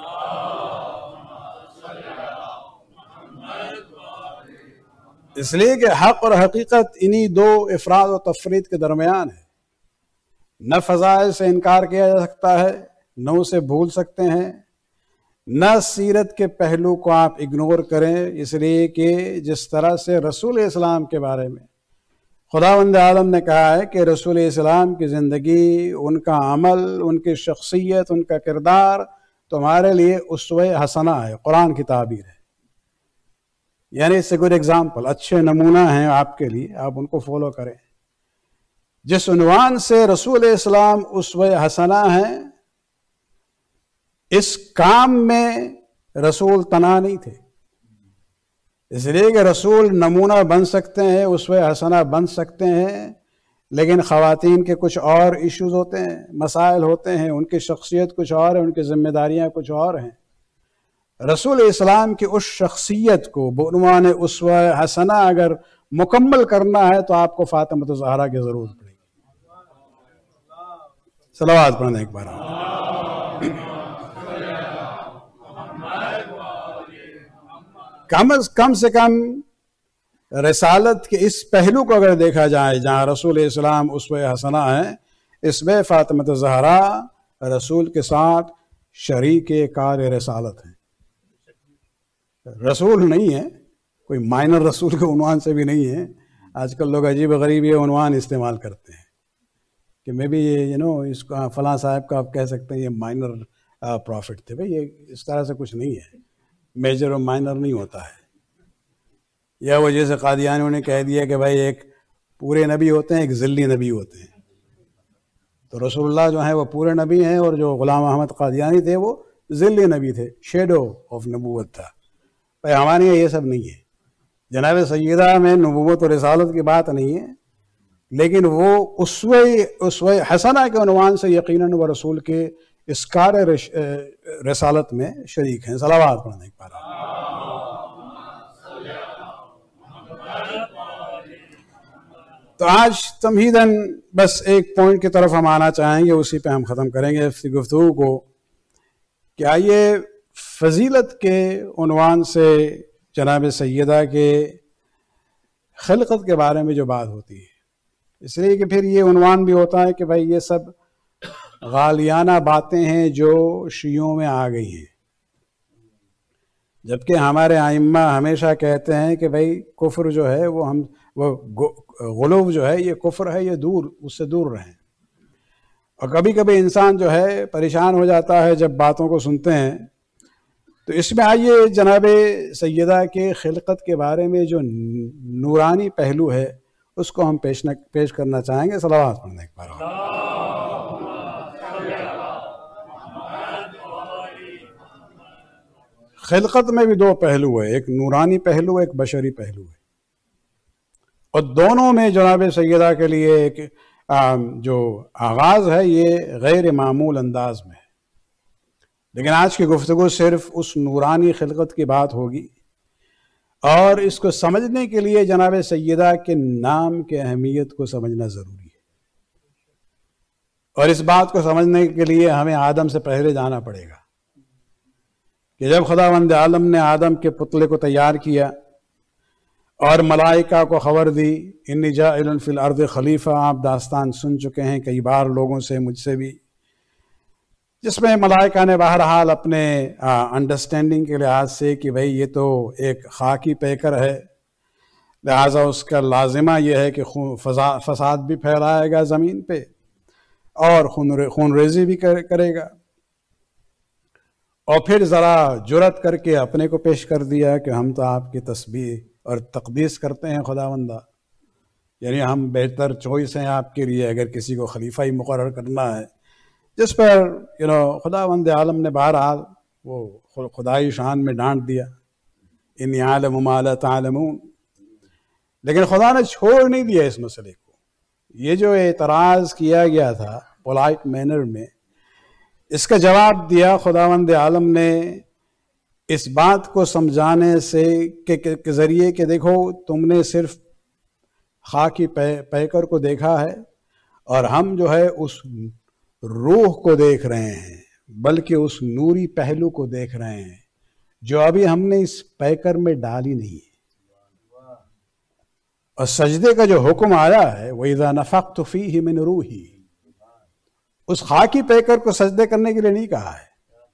S7: اس لیے کہ حق اور حقیقت انہی 2 افراد و تفرید کے درمیان ہے۔ نہ فضائل سے انکار کیا جا سکتا ہے، نہ اسے بھول سکتے ہیں، نہ سیرت کے پہلو کو آپ اگنور کریں، اس لیے کہ جس طرح سے رسول اسلام کے بارے میں خداوند عالم نے کہا ہے کہ رسول اسلام کی زندگی، ان کا عمل، ان کی شخصیت، ان کا کردار تمہارے لیے اسوہ حسنہ ہے، قرآن کی تعبیر ہے۔ یعنی اس سے گڈ ایگزامپل، اچھے نمونہ ہیں آپ کے لیے، آپ ان کو فالو کریں۔ جس عنوان سے رسول اسلام اسوہ حسنہ ہیں، اس کام میں رسول تنہا نہیں تھے، اس لیے کہ رسول نمونہ بن سکتے ہیں، اسوہ حسنہ بن سکتے ہیں، لیکن خواتین کے کچھ اور ایشوز ہوتے ہیں، مسائل ہوتے ہیں، ان کی شخصیت کچھ اور ہے، ان کی ذمہ داریاں کچھ اور ہیں۔ رسول اسلام کی اس شخصیت کو بعنوان اسوہ حسنہ اگر مکمل کرنا ہے تو آپ کو فاطمہ الزہرا کی ضرورت پڑے گی۔ صلوات پڑھنا ایک بار۔ کم سے کم رسالت کے اس پہلو کو اگر دیکھا جائے جہاں رسول اسلام اسوہ حسنہ ہیں، اس میں فاطمہ الزہرا رسول کے ساتھ شریک کار رسالت ہیں۔ رسول نہیں ہے، کوئی مائنر رسول کے عنوان سے بھی نہیں ہے۔ آج کل لوگ عجیب غریب یہ عنوان استعمال کرتے ہیں کہ میں بھی یہ اس کا فلاں صاحب کا آپ کہہ سکتے ہیں یہ مائنر پروفٹ تھے۔ بھئی یہ اس طرح سے کچھ نہیں ہے، میجر اور مائنر نہیں ہوتا ہے۔ یا وہ جیسے قادیانیوں نے کہہ دیا کہ بھائی ایک پورے نبی ہوتے ہیں، ایک ذلی نبی ہوتے ہیں۔ تو رسول اللہ جو ہیں وہ پورے نبی ہیں، اور جو غلام احمد قادیانی تھے وہ ذلی نبی تھے، شیڈو آف نبوت تھا۔ بھائی ہمارے یہاں یہ سب نہیں ہے۔ جناب سیدہ میں نبوت و رسالت کی بات نہیں ہے، لیکن وہ اسوہ حسنہ کے عنوان سے یقیناً وہ رسول کے اس کار رسالت میں شریک ہیں. صلوات پڑھنے ایک بار. تو آج تمہیداً بس ایک پوائنٹ کی طرف ہم آنا چاہیں گے، اسی پہ ہم ختم کریں گے گفتگو کو، کہ آئیے فضیلت کے عنوان سے جناب سیدہ کے خلقت کے بارے میں جو بات ہوتی ہے، اس لیے کہ پھر یہ عنوان بھی ہوتا ہے کہ بھائی یہ سب غالیانہ باتیں ہیں جو شیعوں میں آ گئی ہیں، جبکہ ہمارے ائمہ ہمیشہ کہتے ہیں کہ بھائی کفر جو ہے وہ غلو جو ہے یہ کفر ہے، یہ اس سے دور رہیں. اور کبھی کبھی انسان جو ہے پریشان ہو جاتا ہے جب باتوں کو سنتے ہیں. تو اس میں آئیے جناب سیدہ کے خلقت کے بارے میں جو نورانی پہلو ہے اس کو ہم پیش کرنا چاہیں گے. صلوات پڑھنے ایک بار. خلقت میں بھی دو پہلو ہے، ایک نورانی پہلو، ایک بشری پہلو ہے، اور دونوں میں جناب سیدہ کے لیے ایک جو آغاز ہے یہ غیر معمول انداز میں ہے. لیکن آج کی گفتگو صرف اس نورانی خلقت کی بات ہوگی، اور اس کو سمجھنے کے لیے جناب سیدہ کے نام کی اہمیت کو سمجھنا ضروری ہے. اور اس بات کو سمجھنے کے لیے ہمیں آدم سے پہلے جانا پڑے گا کہ جب خداوند عالم نے آدم کے پتلے کو تیار کیا اور ملائکہ کو خبر دی، انی جاعل فی الارض خلیفہ، آپ داستان سن چکے ہیں کئی بار لوگوں سے، مجھ سے بھی، جس میں ملائکہ نے بہرحال اپنے انڈرسٹینڈنگ کے لحاظ سے کہ بھئی یہ تو ایک خاکی پیکر ہے، لہٰذا اس کا لازمہ یہ ہے کہ فساد بھی پھیلائے گا زمین پہ اور خون ریزی بھی کرے گا. اور پھر ذرا جرت کر کے اپنے کو پیش کر دیا کہ ہم تو آپ کی تسبیح اور تقدیس کرتے ہیں خداوندہ، یعنی ہم بہتر چوائس ہیں آپ کے لیے اگر کسی کو خلیفہ ہی مقرر کرنا ہے. جس پر خداوند عالم نے بہرحال وہ خدائی شان میں ڈانٹ دیا، انی عالم ما لا تعلمون. لیکن خدا نے چھوڑ نہیں دیا اس مسئلے کو. یہ جو اعتراض کیا گیا تھا پولائٹ مینر میں، اس کا جواب دیا خداوند عالم نے اس بات کو سمجھانے سے کے ذریعے کہ دیکھو تم نے صرف خاکی پیکر کو دیکھا ہے، اور ہم جو ہے اس روح کو دیکھ رہے ہیں، بلکہ اس نوری پہلو کو دیکھ رہے ہیں جو ابھی ہم نے اس پیکر میں ڈالی نہیں ہے. اور سجدے کا جو حکم آیا ہے وَإِذَا نَفَخْتُ فِيهِ مِنْ رُوحِي، اس خاکی پیکر کو سجدے کرنے کے لیے نہیں کہا ہے.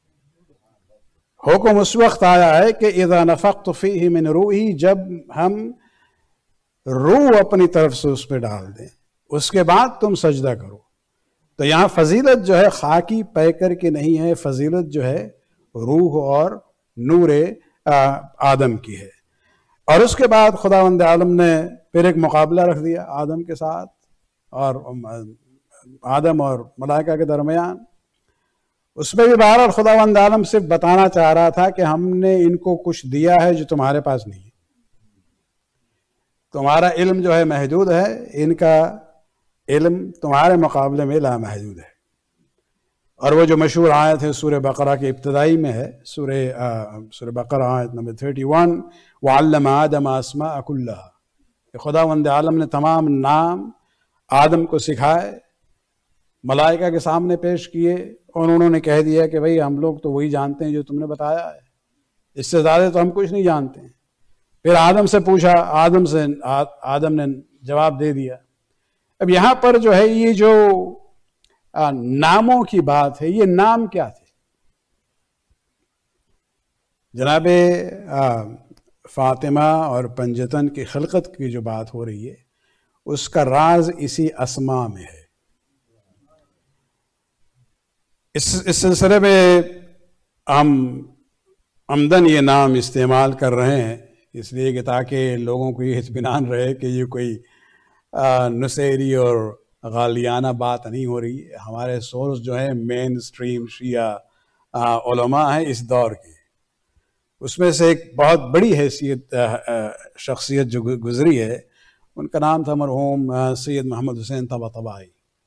S7: حکم اس وقت آیا ہے کہ اذا نفخت فیہ من روحی، جب ہم روح اپنی طرف سے اس پہ ڈال دیں، اس کے بعد تم سجدہ کرو. تو یہاں فضیلت جو ہے خاکی پیکر کی نہیں ہے، فضیلت جو ہے روح اور نور آدم کی ہے. اور اس کے بعد خداوند عالم نے پھر ایک مقابلہ رکھ دیا آدم کے ساتھ اور آدم اور ملائکہ کے درمیان. اس میں بھی بہرحال خداوند عالم صرف بتانا چاہ رہا تھا کہ ہم نے ان کو کچھ دیا ہے جو تمہارے پاس نہیں ہے. تمہارا علم جو ہے محدود ہے، ان کا علم تمہارے مقابلے میں لامحدود ہے. اور وہ جو مشہور آیت ہے سورہ بقرہ کے ابتدائی میں ہے، سورہ بقرہ آیت نمبر 31، وَعَلَّمَ آدَمَ أَسْمَاءَ كُلَّهَا، کہ خداوند عالم نے تمام نام آدم کو سکھائے، ملائکہ کے سامنے پیش کیے، اور انہوں نے کہہ دیا کہ بھئی ہم لوگ تو وہی جانتے ہیں جو تم نے بتایا ہے، اس سے زیادہ تو ہم کچھ نہیں جانتے ہیں. پھر آدم سے پوچھا، آدم نے جواب دے دیا. اب یہاں پر جو ہے یہ جو ناموں کی بات ہے، یہ نام کیا تھے؟ جناب فاطمہ اور پنجتن کی خلقت کی جو بات ہو رہی ہے اس کا راز اسی اسماء میں ہے. اس سلسلے میں ہم عمدن یہ نام استعمال کر رہے ہیں اس لیے کہ تاکہ لوگوں کو یہ اطمینان رہے کہ یہ کوئی نصیری اور غالیانہ بات نہیں ہو رہی. ہمارے سورس جو ہیں مین اسٹریم شیعہ علماء ہیں اس دور کے. اس میں سے ایک بہت بڑی حیثیت شخصیت جو گزری ہے ان کا نام تھا مرحوم سید محمد حسین طباطبائی۔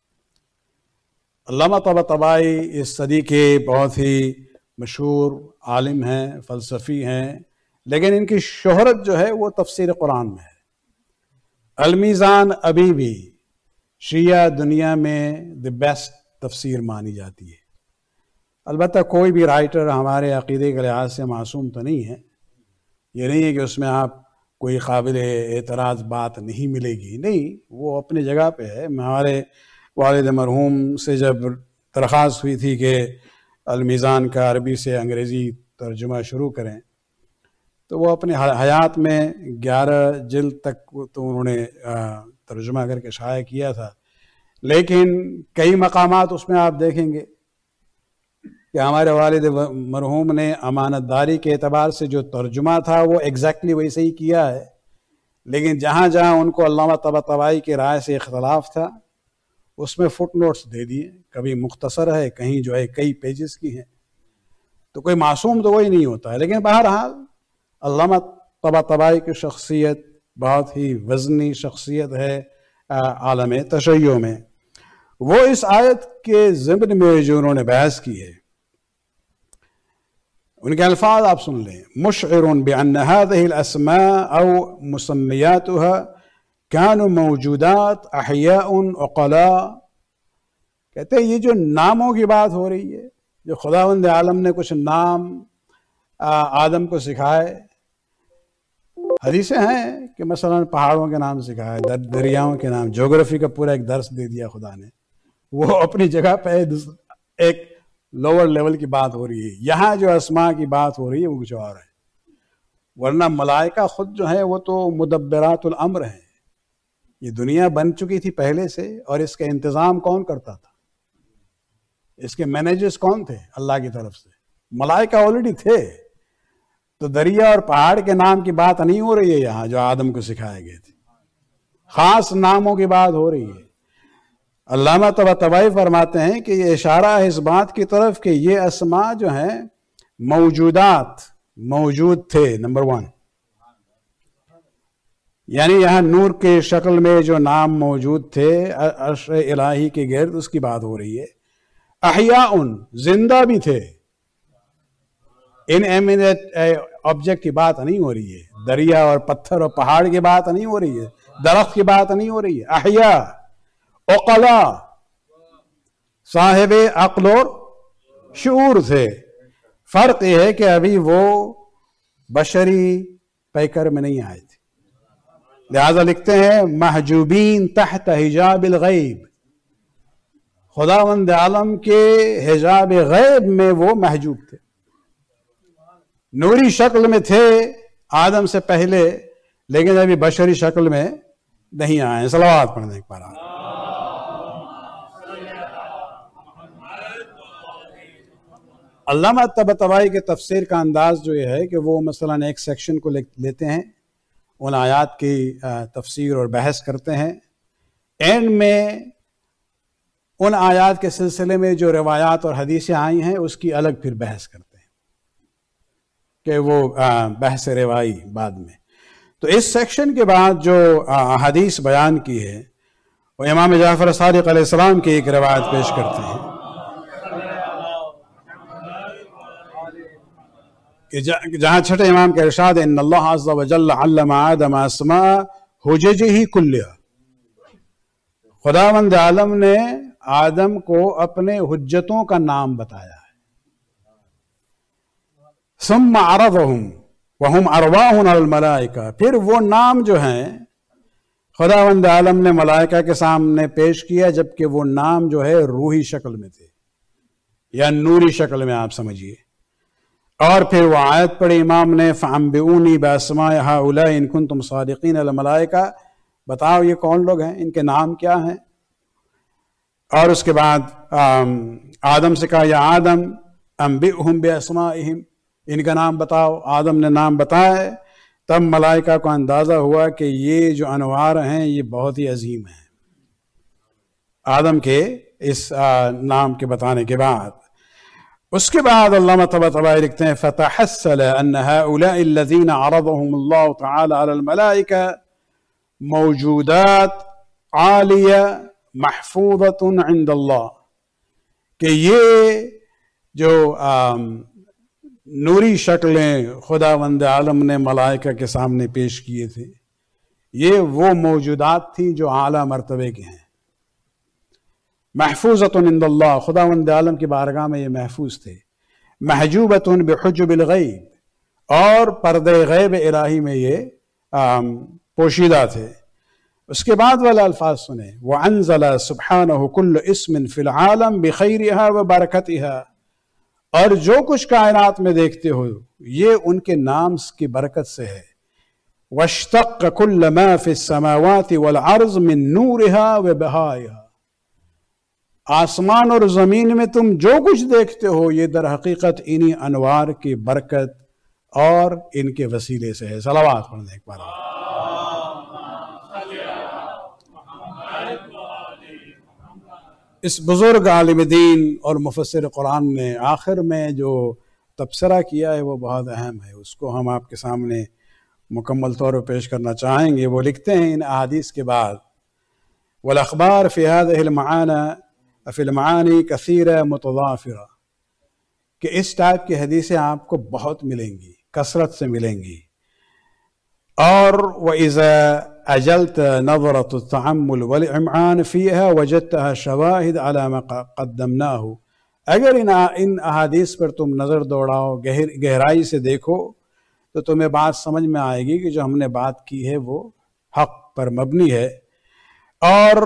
S7: علامہ طباطبائی اس صدی کے بہت ہی مشہور عالم ہیں، فلسفی ہیں، لیکن ان کی شہرت جو ہے وہ تفسیر قرآن میں ہے۔ المیزان ابھی بھی شیعہ دنیا میں دی بیسٹ تفسیر مانی جاتی ہے۔ البتہ کوئی بھی رائٹر ہمارے عقیدے کے لحاظ سے معصوم تو نہیں ہے، یہ نہیں ہے کہ اس میں آپ کوئی قابل اعتراض بات نہیں ملے گی، نہیں، وہ اپنی جگہ پہ ہے۔ ہمارے والد مرحوم سے جب درخواست ہوئی تھی کہ المیزان کا عربی سے انگریزی ترجمہ شروع کریں تو وہ اپنی حیات میں 11 جلد تک تو انہوں نے ترجمہ کر کے شائع کیا تھا، لیکن کئی مقامات اس میں آپ دیکھیں گے کہ ہمارے والد مرحوم نے امانت داری کے اعتبار سے جو ترجمہ تھا وہ ایگزیکٹلی ویسے ہی کیا ہے، لیکن جہاں جہاں ان کو علامہ طباطبائی کی رائے سے اختلاف تھا اس میں فٹ نوٹس دے دیے، کبھی مختصر ہے، کہیں جو ہے کئی پیجز کی ہیں۔ تو کوئی معصوم تو کوئی نہیں ہوتا ہے، لیکن بہرحال علامہ طباطبائی کی شخصیت بہت ہی وزنی شخصیت ہے عالم تشیع میں۔ وہ اس آیت کے ضمن میں جو انہوں نے بحث کی ہے، ان کے الفاظ آپ سن لیں: مشعر بأن هذه الأسماء أو مسمياتها كانوا موجودات احیاء عقلاء، کہتے ہیں یہ جو ناموں کی بات ہو رہی ہے، جو خداوند عالم نے کچھ نام آدم کو سکھائے، حدیثیں ہیں کہ مثلا پہاڑوں کے نام سکھائے، دریاؤں کے نام، جغرافی کا پورا ایک درس دے دیا خدا نے، وہ اپنی جگہ پہ ایک لوور لیول کی بات ہو رہی ہے۔ یہاں جو اسماء کی بات ہو رہی ہے وہ کچھ اور ہے، ورنہ ملائکہ خود جو ہے وہ تو مدبرات الامر ہیں۔ یہ دنیا بن چکی تھی پہلے سے، اور اس کا انتظام کون کرتا تھا؟ اس کے مینیجرز کون تھے؟ اللہ کی طرف سے۔ ملائکہ آلریڈی تھے، تو دریا اور پہاڑ کے نام کی بات نہیں ہو رہی ہے یہاں جو آدم کو سکھائے گئے تھے، خاص ناموں کی بات ہو رہی ہے۔ علامہ طباطبائی فرماتے ہیں کہ یہ اشارہ ہے اس بات کی طرف کہ یہ اسماء جو ہیں موجودات، موجود تھے، نمبر 1، یعنی یہاں نور کے شکل میں جو نام موجود تھے عرش الہی کے گرد، اس کی بات ہو رہی ہے۔ احیاء، زندہ بھی تھے، انیمیٹ آبجیکٹ کی بات نہیں ہو رہی ہے، دریا اور پتھر اور پہاڑ کی بات نہیں ہو رہی ہے، درخت کی بات نہیں ہو رہی ہے۔ احیاء عقلاء، صاحب عقل اور شعور تھے۔ فرق یہ ہے کہ ابھی وہ بشری پیکر میں نہیں آئے تھے، لہذا لکھتے ہیں محجوبین تحت حجاب الغیب، خداوند عالم کے حجاب غیب میں وہ محجوب تھے، نوری شکل میں تھے آدم سے پہلے، لیکن ابھی بشری شکل میں نہیں آئے۔ صلوات پڑھنے ایک بار۔ علامہ طباطبائی کے تفسیر کا انداز جو یہ ہے کہ وہ مثلا ایک سیکشن کو لیتے ہیں، ان آیات کی تفسیر اور بحث کرتے ہیں، اینڈ میں ان آیات کے سلسلے میں جو روایات اور حدیثیں آئی ہیں اس کی الگ پھر بحث کرتے ہیں کہ وہ بحث روائی بعد میں۔ تو اس سیکشن کے بعد جو حدیث بیان کی ہے وہ امام جعفر صادق علیہ السلام کی ایک روایت پیش کرتے ہیں کہ جہاں چھٹے امام کا ارشاد ان اللہ عز و جل علم آدم اسماء حججہ کلھا، خداوند عالم نے آدم کو اپنے حجتوں کا نام بتایا ہے۔ ثم عرضهم وهم ارواح علی الملائکہ، پھر وہ نام جو ہیں خداوند عالم نے ملائکہ کے سامنے پیش کیا، جبکہ وہ نام جو ہے روحی شکل میں تھے یا نوری شکل میں آپ سمجھیے۔ اور پھر وہ آیت پڑھی امام نے فَأَنبِئُونِي بِأَسْمَاءِ هَؤُلَاءِ إِن كُنتُمْ صَادِقِينَ الملائکہ، بتاؤ یہ کون لوگ ہیں، ان کے نام کیا ہیں۔ اور اس کے بعد آدم سے کہا یا آدم انبئہم بِأَسْمَائِهِمْ، ان کا نام بتاؤ۔ آدم نے نام بتائے، تب ملائکہ کو اندازہ ہوا کہ یہ جو انوار ہیں یہ بہت ہی عظیم ہیں۔ آدم کے اس نام کے بتانے کے بعد اس کے بعد علامہ طباطبائی لکھتے ہیں فتحصل ان هؤلاء الذين عرضهم الله تعالى على الملائكة موجودات عالیہ محفوظۃ عند اللہ، کہ یہ جو نوری شکلیں خداوند عالم نے ملائکہ کے سامنے پیش کیے تھے، یہ وہ موجودات تھیں جو اعلیٰ مرتبے کے ہیں. محفوظۃ عند اللہ، خداوند عالم کی بارگاہ میں یہ محفوظ تھے. محجوبۃ بحجب الغیب، اور پردے غیب الہی میں یہ پوشیدہ تھے. اس کے بعد والے الفاظ سنیں، وَأَنزَلَ سُبْحَانَهُ كُلُّ اسْمٍ فِي الْعَالَمِ بِخَيْرِهَا وَبَرَكَتِهَا، اور جو کچھ کائنات میں دیکھتے ہو یہ ان کے نام کی برکت سے ہے. وَاشْتَقَّ كُلَّ مَا فِي السَّمَاوَاتِ وَالْأَرْضِ مِن نُورِهَا وَبَهَائِهَا، آسمان اور زمین میں تم جو کچھ دیکھتے ہو یہ در حقیقت انہی انوار کی برکت اور ان کے وسیلے سے ہے. صلوات پڑھنے ایک بار. اس بزرگ عالم دین اور مفسر قرآن نے آخر میں جو تبصرہ کیا ہے وہ بہت اہم ہے، اس کو ہم آپ کے سامنے مکمل طور پر پیش کرنا چاہیں گے. وہ لکھتے ہیں ان احادیث کے بعد، والاخبار فی هذه المعانی کثیرہ متضافرہ، کہ اس ٹائپ کی حدیثیں آپ کو بہت ملیں گی، کثرت سے ملیں گی. اور وَإِذَا أَجَلْتَ نَظْرَةُ التَّعَمُّلِ وَالْإِمْعَانِ فِيهَا وَجَدْتَهَا شَوَاهِدْ عَلَى مَا قَدَّمْنَاهُ، اگر ان احادیث پر تم نظر دوڑاؤ، گہرائی سے دیکھو، تو تمہیں بات سمجھ میں آئے گی کہ جو ہم نے بات کی ہے وہ حق پر مبنی ہے. اور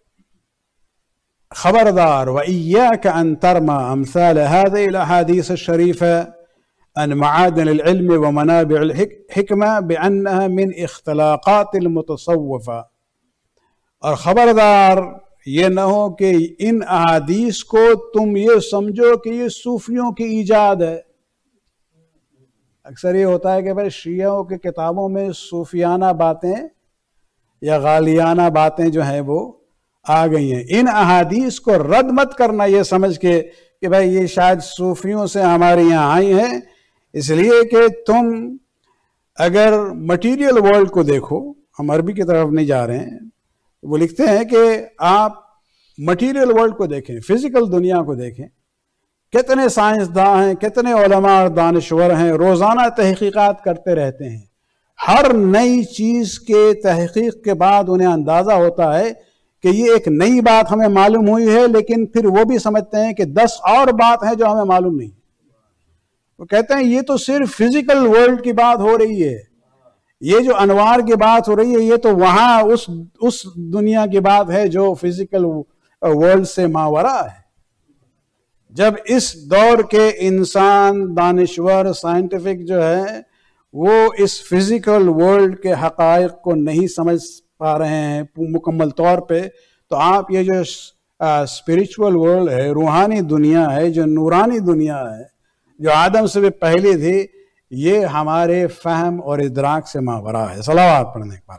S7: خبردار وَإِيَّاكَ أَن تَرْمَى أَمْثَالَ هَذِهِ الْأَحَادِيثِ الشَّرِيفَةِ عن معادن العلم ومنابع الحکمہ بأنها من اختلاقات المتصوفہ، اور خبردار یہ نہ ہو کہ ان احادیث کو تم یہ سمجھو کہ یہ صوفیوں کی ایجاد ہے. اکثر یہ ہوتا ہے کہ بھائی شیعوں کی کتابوں میں صوفیانہ باتیں یا غالیانہ باتیں جو ہیں وہ آ گئی ہیں. ان احادیث کو رد مت کرنا یہ سمجھ کے کہ بھائی یہ شاید صوفیوں سے ہمارے یہاں آئی ہیں، اس لیے کہ تم اگر مٹیریل ورلڈ کو دیکھو، ہم عربی کی طرف نہیں جا رہے ہیں، وہ لکھتے ہیں کہ آپ مٹیریل ورلڈ کو دیکھیں، فزیکل دنیا کو دیکھیں، کتنے سائنسداں ہیں، کتنے علماء اور دانشور ہیں، روزانہ تحقیقات کرتے رہتے ہیں. ہر نئی چیز کے تحقیق کے بعد انہیں اندازہ ہوتا ہے کہ یہ ایک نئی بات ہمیں معلوم ہوئی ہے، لیکن پھر وہ بھی سمجھتے ہیں کہ 10 اور بات ہیں جو ہمیں معلوم نہیں. وہ کہتے ہیں یہ تو صرف فزیکل ورلڈ کی بات ہو رہی ہے، یہ جو انوار کی بات ہو رہی ہے یہ تو وہاں اس دنیا کی بات ہے جو فزیکل ورلڈ سے ماورا ہے. جب اس دور کے انسان، دانشور، سائنٹیفک جو ہے وہ اس فزیکل ورلڈ کے حقائق کو نہیں سمجھ پا رہے ہیں مکمل طور پہ، تو آپ یہ جو اسپریچول ورلڈ ہے، روحانی دنیا ہے، جو نورانی دنیا ہے، جو آدم سے بھی پہلے تھی، یہ ہمارے فہم اور ادراک سے ماورا ہے. صلوات پڑھنے کے بعد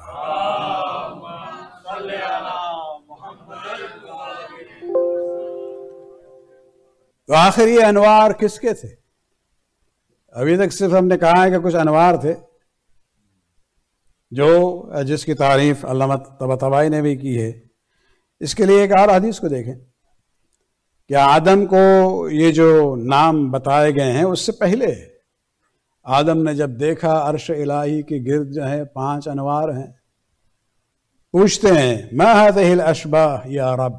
S7: تو آخر یہ انوار کس کے تھے؟ ابھی تک صرف ہم نے کہا ہے کہ کچھ انوار تھے جس کی تعریف علامہ طباطبائی نے بھی کی ہے. اس کے لیے ایک اور حدیث کو دیکھیں کہ آدم کو یہ جو نام بتائے گئے ہیں اس سے پہلے آدم نے جب دیکھا عرش الہی کے گرد جو ہے 5 انوار ہیں، پوچھتے ہیں ما هذه الاشباح یا رب،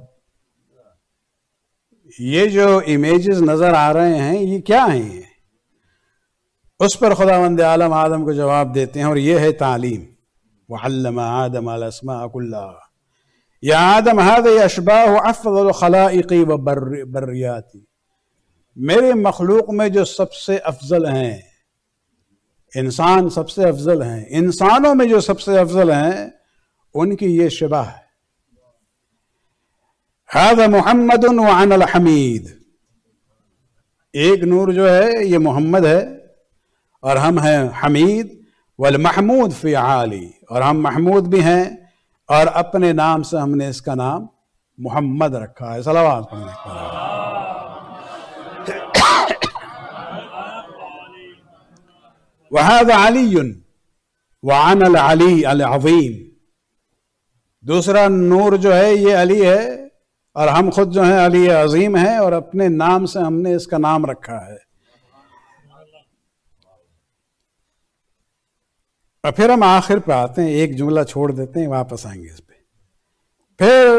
S7: یہ جو امیجز نظر آ رہے ہیں یہ کیا ہیں؟ یہ اس پر خداوند عالم آدم کو جواب دیتے ہیں، اور یہ ہے تعلیم. وعلم آدم الاسماء كلها یا آدم هذه اشباح افضل خلائقی و بریاتی، میرے مخلوق میں جو سب سے افضل ہیں، انسان سب سے افضل ہیں، انسانوں میں جو سب سے افضل ہیں ان کی یہ شبہ ہے. هذا محمد وعن الحمید، ایک نور جو ہے یہ محمد ہے اور ہم ہیں حمید. والمحمود فی عالی، اور ہم محمود بھی ہیں اور اپنے نام سے ہم نے اس کا نام محمد رکھا ہے. صلوات پڑھنے کا وهذا علی وعن العلی العظیم، دوسرا نور جو ہے یہ علی ہے، اور ہم خود جو ہیں علی عظیم ہیں، اور اپنے نام سے ہم نے اس کا نام رکھا ہے۔ اور پھر ہم آخر پہ آتے ہیں، ایک جملہ چھوڑ دیتے ہیں، واپس آئیں گے اس پہ۔ پھر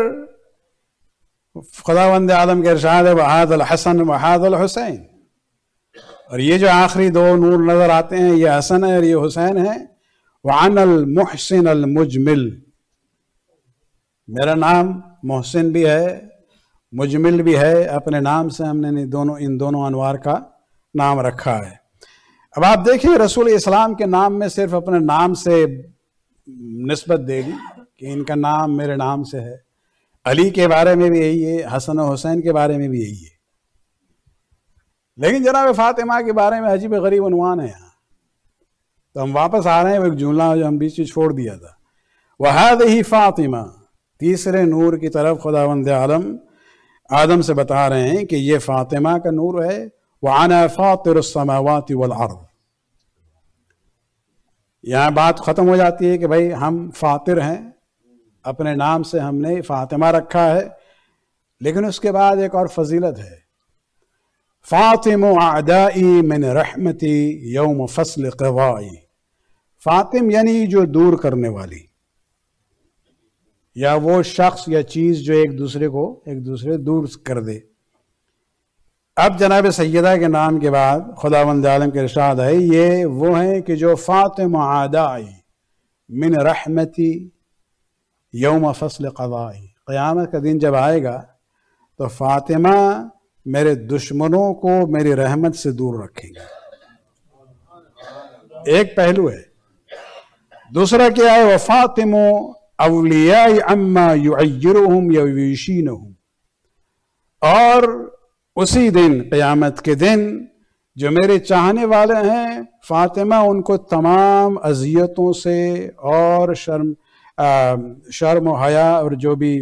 S7: خداوند عالم کے ارشاد ہے وحاد الحسن وحاد الحسین، اور یہ جو آخری دو نور نظر آتے ہیں یہ حسن ہے اور یہ حسین ہے۔ وعن المحسن المجمل، میرا نام محسن بھی ہے مجمل بھی ہے، اپنے نام سے ہم نے ان دونوں انوار کا نام رکھا ہے۔ اب آپ دیکھیں رسول اسلام کے نام میں صرف اپنے نام سے نسبت دے دی کہ ان کا نام میرے نام سے ہے، علی کے بارے میں بھی یہی ہے، حسن و حسین کے بارے میں بھی یہی ہے، لیکن جناب فاطمہ کے بارے میں عجیب غریب عنوان ہے یہاں۔ تو ہم واپس آ رہے ہیں وہ ایک جملہ جو ہم بیچ میں چھوڑ دیا تھا، وَهَذِهِ فاطمہ، تیسرے نور کی طرف خداوند عالم آدم سے بتا رہے ہیں کہ یہ فاطمہ کا نور ہے۔ وَأَنَا فَاطِرُ السَّمَاوَاتِ وَالْأَرْضِ، یہاں بات ختم ہو جاتی ہے کہ بھائی ہم فاطر ہیں، اپنے نام سے ہم نے فاطمہ رکھا ہے، لیکن اس کے بعد ایک اور فضیلت ہے، فاطم اعدائی من رحمتی یوم فصل قضائی، فاطم یعنی جو دور کرنے والی، یا وہ شخص یا چیز جو ایک دوسرے دور کر دے۔ اب جناب سیدہ کے نام کے بعد خداوند عالم کے ارشاد ہے یہ وہ ہیں کہ جو فاطم اعدائی من رحمتی یوم فصل قضائی، قیامت کا دن جب آئے گا تو فاطمہ میرے دشمنوں کو میری رحمت سے دور رکھیں گے۔ ایک پہلو ہے، دوسرا کیا ہے وفاطم اولیاء عما یعیرہم یویشینہم، اور اسی دن قیامت کے دن جو میرے چاہنے والے ہیں فاطمہ ان کو تمام اذیتوں سے اور شرم و حیا اور جو بھی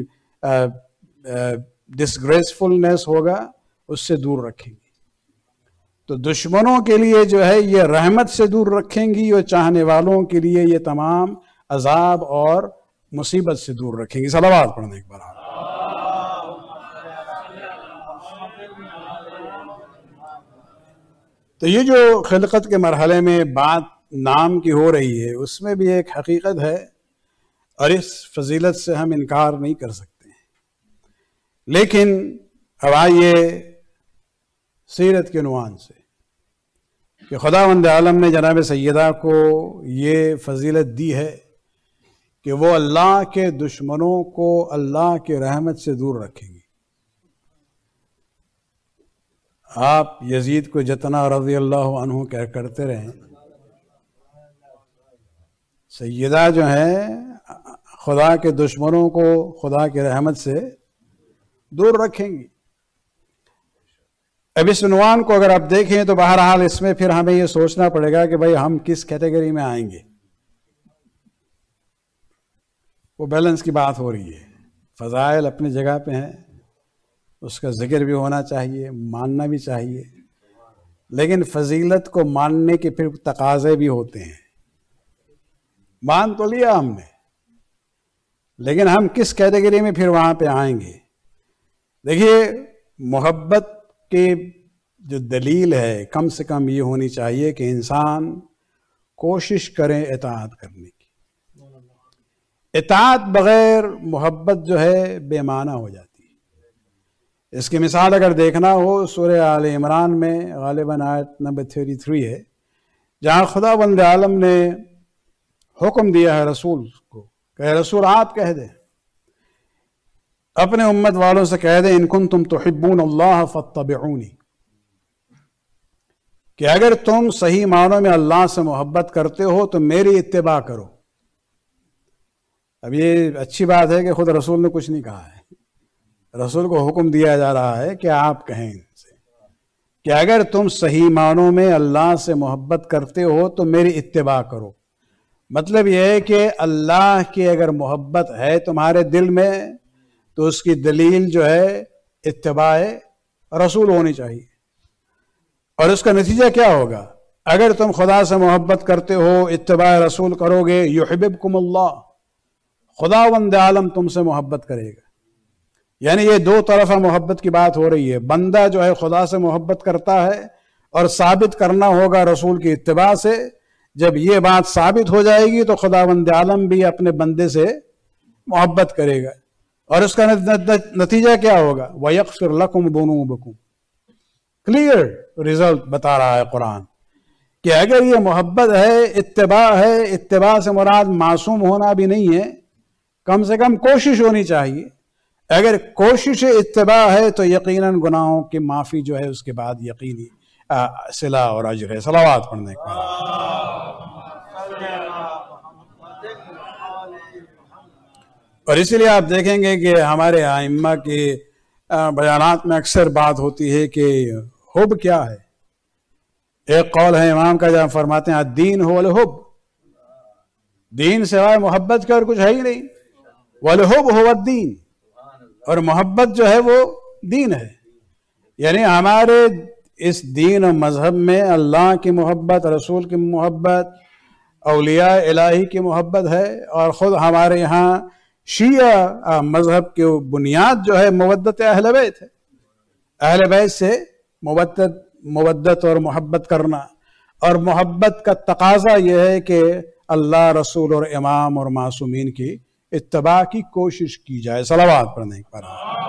S7: ڈسگریسفلنس ہوگا اس سے دور رکھیں گی۔ تو دشمنوں کے لیے جو ہے یہ رحمت سے دور رکھیں گی، اور چاہنے والوں کے لیے یہ تمام عذاب اور مصیبت سے دور رکھیں گی۔ صلوات پڑھنے ایک بار۔ تو یہ جو خلقت کے مرحلے میں بات نام کی ہو رہی ہے اس میں بھی ایک حقیقت ہے، اور اس فضیلت سے ہم انکار نہیں کر سکتے ہیں۔ لیکن اب آئیے سیرت کے عنوان سے کہ خداوند عالم نے جناب سیدہ کو یہ فضیلت دی ہے کہ وہ اللہ کے دشمنوں کو اللہ کے رحمت سے دور رکھیں گی۔ آپ یزید کو جتنا رضی اللہ عنہ کہہ کرتے رہیں، سیدہ جو ہیں خدا کے دشمنوں کو خدا کی رحمت سے دور رکھیں گی۔ اب اس عنوان کو اگر آپ دیکھیں تو بہرحال اس میں پھر ہمیں یہ سوچنا پڑے گا کہ بھئی ہم کس کیٹیگری میں آئیں گے۔ وہ بیلنس کی بات ہو رہی ہے، فضائل اپنی جگہ پہ ہیں، اس کا ذکر بھی ہونا چاہیے، ماننا بھی چاہیے، لیکن فضیلت کو ماننے کے پھر تقاضے بھی ہوتے ہیں۔ مان تو لیا ہم نے، لیکن ہم کس کیٹیگری میں پھر وہاں پہ آئیں گے؟ دیکھیے محبت کی جو دلیل ہے کم سے کم یہ ہونی چاہیے کہ انسان کوشش کرے اطاعت کرنے کی۔ اطاعت بغیر محبت جو ہے بے معنی ہو جاتی ہے۔ اس کی مثال اگر دیکھنا ہو سورہ آل عمران میں غالباً آیت نمبر 33 ہے، جہاں خداوند عالم نے حکم دیا ہے رسول کو کہ رسول آپ کہہ دیں، اپنے امت والوں سے کہہ دیں ان کنتم تحبون اللہ فاتبعونی، کہ اگر تم صحیح معنوں میں اللہ سے محبت کرتے ہو تو میری اتباع کرو۔ اب یہ اچھی بات ہے کہ خود رسول نے کچھ نہیں کہا ہے، رسول کو حکم دیا جا رہا ہے کہ آپ کہیں ان سے کہ اگر تم صحیح معنوں میں اللہ سے محبت کرتے ہو تو میری اتباع کرو۔ مطلب یہ ہے کہ اللہ کی اگر محبت ہے تمہارے دل میں تو اس کی دلیل جو ہے اتباع رسول ہونی چاہیے۔ اور اس کا نتیجہ کیا ہوگا؟ اگر تم خدا سے محبت کرتے ہو، اتباع رسول کرو گے، یحببکم اللہ، خداوند عالم تم سے محبت کرے گا. یعنی یہ دو طرفہ محبت کی بات ہو رہی ہے. بندہ جو ہے خدا سے محبت کرتا ہے اور ثابت کرنا ہوگا رسول کی اتباع سے. جب یہ بات ثابت ہو جائے گی تو خداوند عالم بھی اپنے بندے سے محبت کرے گا. اور اس کا نتیجہ کیا ہوگا؟ وَيَغْفِرْ لَكُمْ ذُنُوبَكُمْ. کلیئر رزلٹ بتا رہا ہے قرآن کہ اگر یہ محبت ہے، اتباع ہے، اتباع سے مراد معصوم ہونا بھی نہیں ہے، کم سے کم کوشش ہونی چاہیے. اگر کوشش اتباع ہے تو یقیناً گناہوں کی معافی جو ہے اس کے بعد یقینی صلہ اور اجر ہے. صلوات پڑھنے کا. اور اسی لیے آپ دیکھیں گے کہ ہمارے ائمہ کے بیانات میں اکثر بات ہوتی ہے کہ حب کیا ہے. ایک قول ہے امام کا جہاں فرماتے ہیں الدین هو الحب، دین سوائے محبت کے اور کچھ ہے ہی نہیں. والحب هو الدین، اور محبت جو ہے وہ دین ہے. یعنی ہمارے اس دین و مذہب میں اللہ کی محبت، رسول کی محبت، اولیاء الہی کی محبت ہے. اور خود ہمارے یہاں شیعہ مذہب کی بنیاد جو ہے مودت اہل بیت ہے. اہل بیت سے مودت اور محبت کرنا، اور محبت کا تقاضا یہ ہے کہ اللہ، رسول اور امام اور معصومین کی اتباع کی کوشش کی جائے. صلوات پڑھنے پر.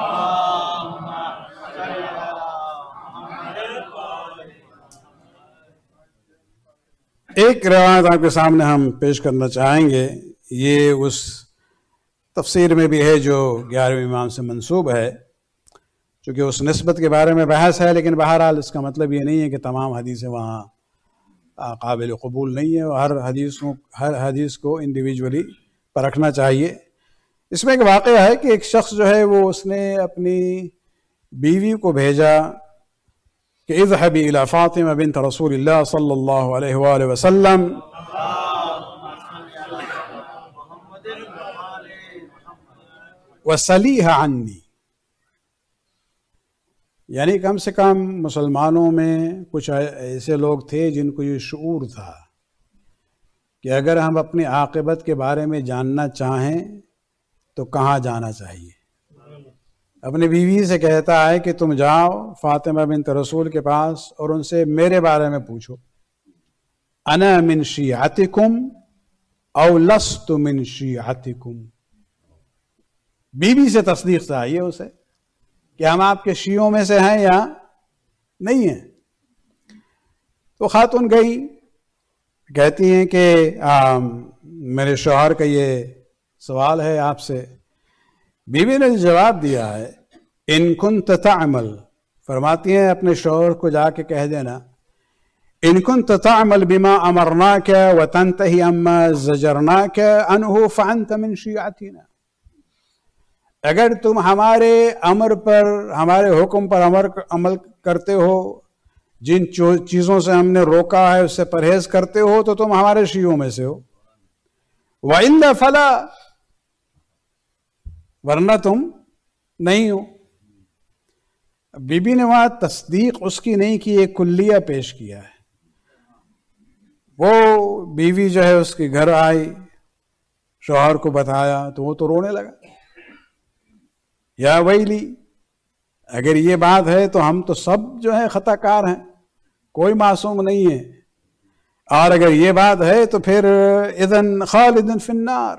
S7: ایک روایت آپ کے سامنے ہم پیش کرنا چاہیں گے. یہ اس تفسیر میں بھی ہے جو 11ویں امام سے منسوب ہے، چونکہ اس نسبت کے بارے میں بحث ہے، لیکن بہرحال اس کا مطلب یہ نہیں ہے کہ تمام حدیثیں وہاں قابل قبول نہیں ہے. ہر حدیث کو انڈیویجولی پرکھنا چاہیے. اس میں ایک واقعہ ہے کہ ایک شخص جو ہے اس نے اپنی بیوی کو بھیجا کہ اذهبي الى فاطمہ بنت رسول اللہ صلی اللہ علیہ وآلہ وسلم وسلیها عنی. یعنی کم سے کم مسلمانوں میں کچھ ایسے لوگ تھے جن کو یہ شعور تھا کہ اگر ہم اپنی عاقبت کے بارے میں جاننا چاہیں تو کہاں جانا چاہیے. اپنی بیوی سے کہتا ہے کہ تم جاؤ فاطمہ بنت رسول کے پاس اور ان سے میرے بارے میں پوچھو. انا من شیعتکم او لست من شیعتکم. بیوی سے تصدیق چاہیے اسے کہ ہم آپ کے شیعوں میں سے ہیں یا نہیں ہیں. تو خاتون گئی، کہتی ہیں کہ میرے شوہر کا یہ سوال ہے آپ سے. بیوی نے جواب دیا ہے ان کنت تعمل، فرماتی ہیں اپنے شوہر کو جا کے کہہ دینا ان کنت تعمل بما امرناک وتنتهی اما زجرناک عنہ فانت من شیعتنا. اگر تم ہمارے امر پر، ہمارے حکم پر عمل کرتے ہو، جن چیزوں سے ہم نے روکا ہے اس سے پرہیز کرتے ہو تو تم ہمارے شیعوں میں سے ہو. وَإِلَّا فَلَا، ورنہ تم نہیں ہو. بی بی نے وہاں تصدیق اس کی نہیں کی، ایک کلیہ پیش کیا ہے. وہ بیوی جو ہے اس کے گھر آئی، شوہر کو بتایا تو وہ تو رونے لگا. یا ویلی، اگر یہ بات ہے تو ہم تو سب جو ہے خطا کار ہیں، کوئی معصوم نہیں ہے. اور اگر یہ بات ہے تو پھر اذن خالد فی النار.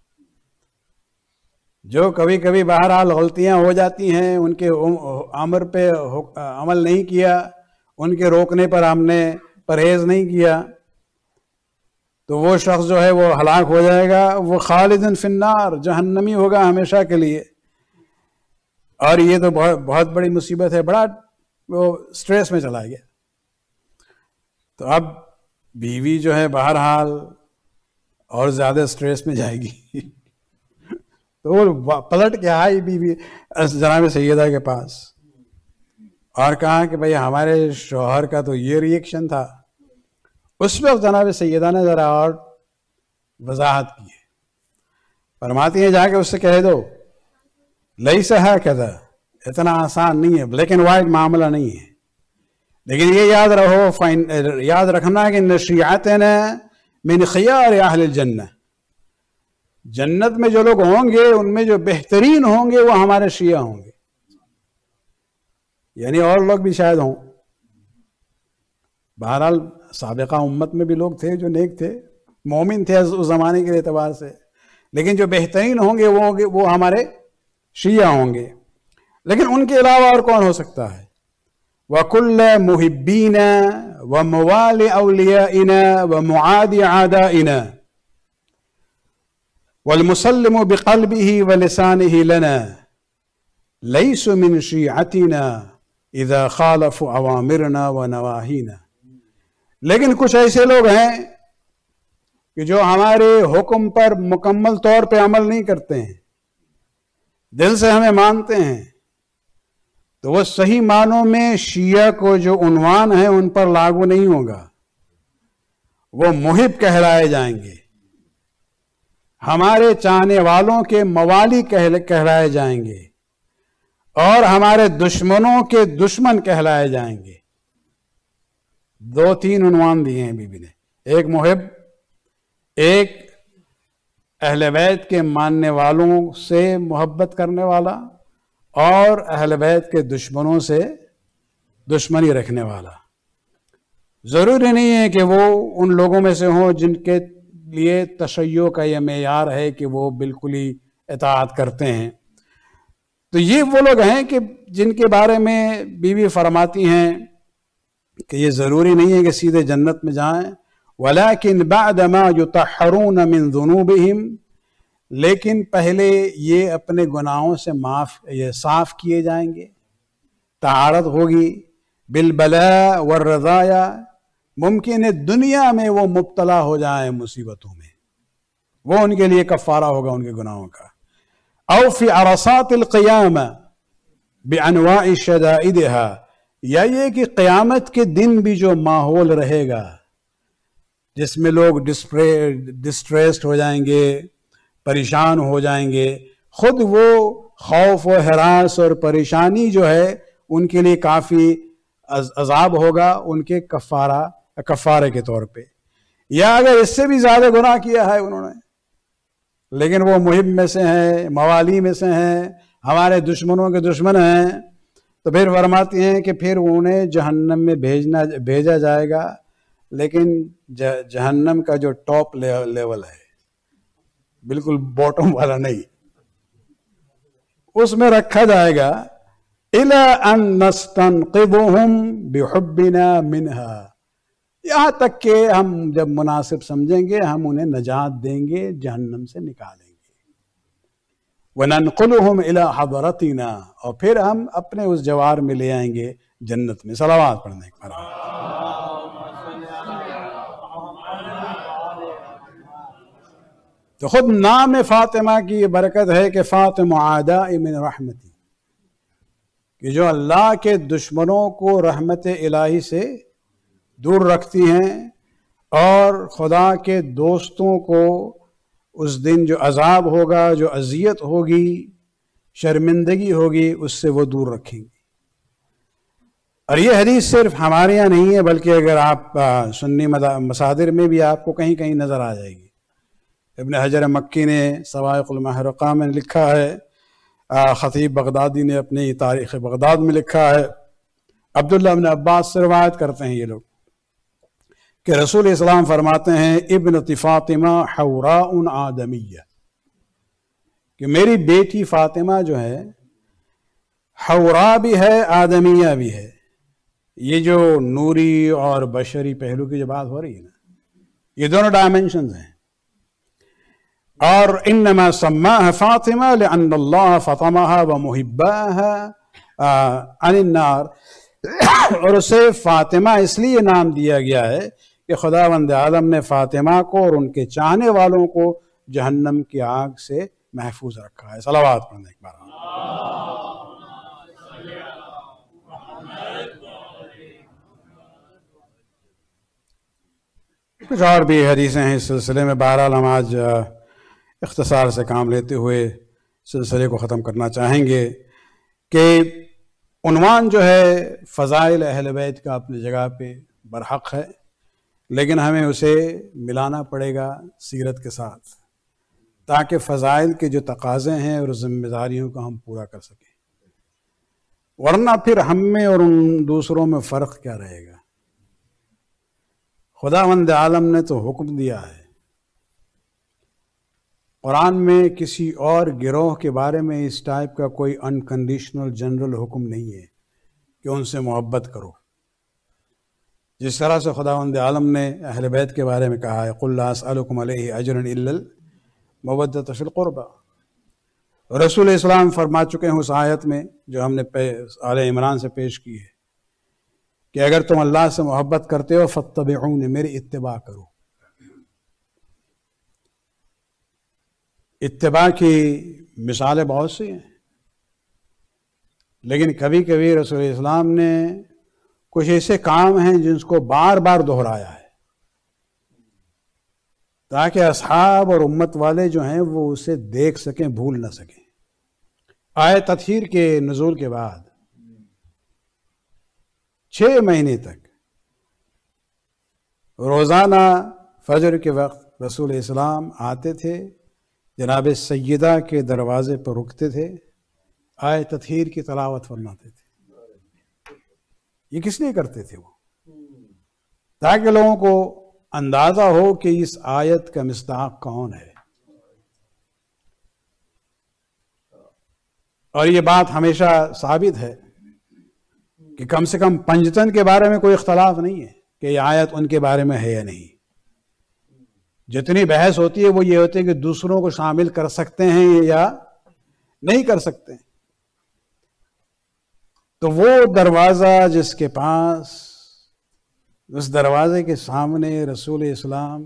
S7: جو کبھی کبھی بہرحال غلطیاں ہو جاتی ہیں، ان کے امر پہ عمل نہیں کیا، ان کے روکنے پر ہم نے پرہیز نہیں کیا، تو وہ شخص جو ہے وہ ہلاک ہو جائے گا. وہ خالد فی النار، جہنمی ہوگا ہمیشہ کے لیے. اور یہ تو بہت بڑی مصیبت ہے. بڑا وہ سٹریس میں چلا گیا. تو اب بیوی جو ہے بہرحال اور زیادہ سٹریس میں جائے گی. تو وہ پلٹ کے آئی بیوی جناب سیدہ کے پاس اور کہا کہ بھئی ہمارے شوہر کا تو یہ ریئیکشن تھا. اس وقت جناب سیدہ نے ذرا اور وضاحت کی ہے. فرماتی ہیں جا کے اس سے کہہ دو لیس ہکذا، اتنا آسان نہیں ہے، بلیک اینڈ وائٹ معاملہ نہیں ہے. لیکن یہ یاد رکھنا کہ ان شیعتنا من خیار اہل الجنہ، جنت میں جو لوگ ہوں گے ان میں جو بہترین ہوں گے وہ ہمارے شیعہ ہوں گے، یعنی اور لوگ بھی شاید ہوں. بہرحال سابقہ امت میں بھی لوگ تھے جو نیک تھے، مومن تھے اس زمانے کے اعتبار سے، لیکن جو بہترین ہوں گے وہ ہمارے شیعہ ہوں گے. لیکن ان کے علاوہ اور کون ہو سکتا ہے؟ وَكُلَّ مُحِبِّينَ وَمُوَالِ أَوْلِيَائِنَا وَمُعَادِ عَادَائِنَا وَالْمُسَلِّمُ بِقَلْبِهِ وَلِسَانِهِ لَنَا لَيْسُ مِنْ شِيعَتِنَا إِذَا خَالَفُوا أَوَامِرْنَا وَنَوَاهِنَا. لیکن کچھ ایسے لوگ ہیں کہ جو ہمارے حکم پر مکمل طور پہ عمل نہیں کرتے ہیں، دل سے ہمیں مانتے ہیں، تو وہ صحیح معنوں میں شیعہ کو جو عنوان ہے ان پر لاگو نہیں ہوگا، وہ محب کہلائے جائیں گے، ہمارے چاہنے والوں کے موالی کہلائے جائیں گے، اور ہمارے دشمنوں کے دشمن کہلائے جائیں گے. 2-3 عنوان دیے ہیں بی بی نے، ایک محب، ایک اہل بیت کے ماننے والوں سے محبت کرنے والا، اور اہل بیت کے دشمنوں سے دشمنی رکھنے والا. ضروری نہیں ہے کہ وہ ان لوگوں میں سے ہوں جن کے لیے تشیع کا یہ معیار ہے کہ وہ بالکل ہی اطاعت کرتے ہیں. تو یہ وہ لوگ ہیں کہ جن کے بارے میں بیوی فرماتی ہیں کہ یہ ضروری نہیں ہے کہ سیدھے جنت میں جائیں، وَلَكِنْ بَعْدَ مَا يُطَحَّرُونَ مِنْ ذُنُوبِهِمْ، لیکن پہلے یہ اپنے گناہوں سے صاف کیے جائیں گے، طہارت ہوگی، بالبلاء والرضایا، ممکن ہے دنیا میں وہ مبتلا ہو جائیں مصیبتوں میں، وہ ان کے لیے کفارہ ہوگا ان کے گناہوں کا. او فی عرصات القیامہ بانواع شدائدها، یا یہ کہ قیامت کے دن بھی جو ماحول رہے گا جس میں لوگ ڈسٹریسڈ ہو جائیں گے، پریشان ہو جائیں گے، خود وہ خوف و ہراس اور پریشانی جو ہے ان کے لیے کافی عذاب ہوگا ان کے کفارے کے طور پہ. یا اگر اس سے بھی زیادہ گناہ کیا ہے انہوں نے لیکن وہ محب میں سے ہیں، موالی میں سے ہیں، ہمارے دشمنوں کے دشمن ہیں، تو پھر فرماتی ہیں کہ پھر انہیں جہنم میں بھیجا جائے گا، لیکن جہنم کا جو ٹاپ لیول ہے، بالکل باٹم والا نہیں، اس میں رکھا جائے گا. إِلَىٰ أَن نَسْتَنْقِذُهُمْ بِحُبِّنَا مِنْهَا، یہاں تک کہ ہم جب مناسب سمجھیں گے ہم انہیں نجات دیں گے، جہنم سے نکالیں گے. وَنَنْقُلُهُمْ إِلَىٰ حَضْرَتِنَا، اور پھر ہم اپنے اس جوار میں لے آئیں گے جنت میں. صلوات پڑھنے کے بعد تو خود نام فاطمہ کی یہ برکت ہے کہ فاطمہ عاداء من رحمتی، کہ جو اللہ کے دشمنوں کو رحمت الہی سے دور رکھتی ہیں، اور خدا کے دوستوں کو اس دن جو عذاب ہوگا، جو اذیت ہوگی، شرمندگی ہوگی، اس سے وہ دور رکھیں گی. اور یہ حدیث صرف ہمارے یہاں نہیں ہے، بلکہ اگر آپ سنی مصادر میں بھی آپ کو کہیں کہیں نظر آ جائے گی. ابن حجر مکی نے سوائق المحرقہ میں لکھا ہے، خطیب بغدادی نے اپنی تاریخ بغداد میں لکھا ہے، عبداللہ بن عباس سے روایت کرتے ہیں یہ لوگ کہ رسول اسلام فرماتے ہیں ابنت فاطمہ حوراء آدمیہ، کہ میری بیٹی فاطمہ جو ہے حوراء بھی ہے، آدمیہ بھی ہے. یہ جو نوری اور بشری پہلو کی جو بات ہو رہی ہے نا، یہ دونوں ڈائمنشنز ہیں. اور انما سماها فاطمہ لأن اللہ فطمها ومحباها عن النار، اور اسے فاطمہ اس لیے نام دیا گیا ہے کہ خداوند عالم نے فاطمہ کو اور ان کے چاہنے والوں کو جہنم کی آگ سے محفوظ رکھا ہے. صلوات پڑھنے ایک بار. کچھ اور بھی حدیثیں ہیں اس سلسلے میں، بہرحال ہم آج اختصار سے کام لیتے ہوئے سلسلے کو ختم کرنا چاہیں گے کہ عنوان جو ہے فضائل اہل بیت کا اپنی جگہ پہ برحق ہے، لیکن ہمیں اسے ملانا پڑے گا سیرت کے ساتھ. تاکہ فضائل کے جو تقاضے ہیں اور ذمہ داریوں کو ہم پورا کر سکیں، ورنہ پھر ہم میں اور ان دوسروں میں فرق کیا رہے گا؟ خداوند عالم نے تو حکم دیا ہے، قرآن میں کسی اور گروہ کے بارے میں اس ٹائپ کا کوئی انکنڈیشنل جنرل حکم نہیں ہے کہ ان سے محبت کرو، جس طرح سے خداوند عالم نے اہل بیت کے بارے میں کہا ہے قُلْ لَا أَسْأَلُكُمْ عَلَيْهِ أَجْرًا إِلَّا الْمَوَدَّةَ فِي الْقُرْبَى۔ رسول اسلام فرما چکے ہیں اس آیت میں جو ہم نے آل عمران سے پیش کی ہے کہ اگر تم اللہ سے محبت کرتے ہو فَاتَّبِعُونِ، میری اتباع کرو۔ اتباع کی مثالیں بہت سی ہیں، لیکن کبھی کبھی رسول اسلام نے کچھ ایسے کام ہیں جن کو بار بار دہرایا ہے تاکہ اصحاب اور امت والے جو ہیں وہ اسے دیکھ سکیں، بھول نہ سکیں۔ آیت تطہیر کے نزول کے بعد 6 مہینے تک روزانہ فجر کے وقت رسول اسلام آتے تھے، جناب سیدہ کے دروازے پر رکتے تھے، آیت تطہیر کی تلاوت فرماتے تھے۔ یہ کس لیے کرتے تھے؟ وہ تاکہ لوگوں کو اندازہ ہو کہ اس آیت کا مصداق کون ہے۔ اور یہ بات ہمیشہ ثابت ہے کہ کم سے کم پنجتن کے بارے میں کوئی اختلاف نہیں ہے کہ یہ آیت ان کے بارے میں ہے یا نہیں۔ جتنی بحث ہوتی ہے وہ یہ ہوتی ہے کہ دوسروں کو شامل کر سکتے ہیں یا نہیں کر سکتے ہیں۔ تو وہ دروازہ جس کے پاس، اس دروازے کے سامنے رسول اسلام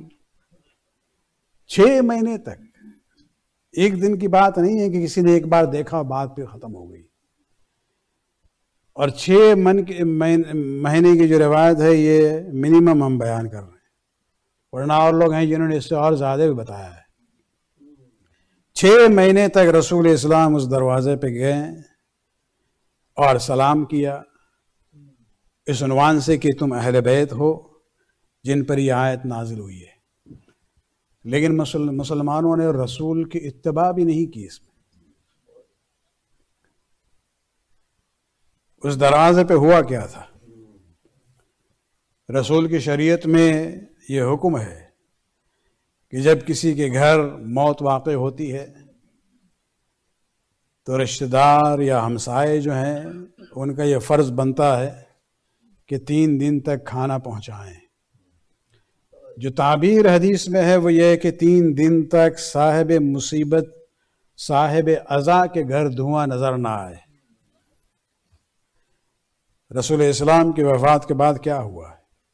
S7: 6 مہینے تک، ایک دن کی بات نہیں ہے کہ کسی نے ایک بار دیکھا بات پہ ختم ہو گئی، اور 6 مہینے کی جو روایت ہے یہ منیمم ہم بیان کر رہے ہیں، ورنہ اور لوگ ہیں جنہوں نے اس سے اور زیادہ بھی بتایا ہے۔ 6 مہینے تک رسول اسلام اس دروازے پہ گئے اور سلام کیا اس عنوان سے کہ تم اہل بیت ہو جن پر یہ آیت نازل ہوئی ہے، لیکن مسلمانوں نے رسول کی اتباع بھی نہیں کی۔ اس میں اس دروازے پہ ہوا کیا تھا؟ رسول کی شریعت میں یہ حکم ہے کہ جب کسی کے گھر موت واقع ہوتی ہے تو رشتہ دار یا ہمسائے جو ہیں ان کا یہ فرض بنتا ہے کہ 3 دن تک کھانا پہنچائیں۔ جو تعبیر حدیث میں ہے وہ یہ ہے کہ 3 دن تک صاحب مصیبت، صاحب عزا کے گھر دھواں نظر نہ آئے۔ رسول اسلام کی وفات کے بعد کیا ہوا ہے؟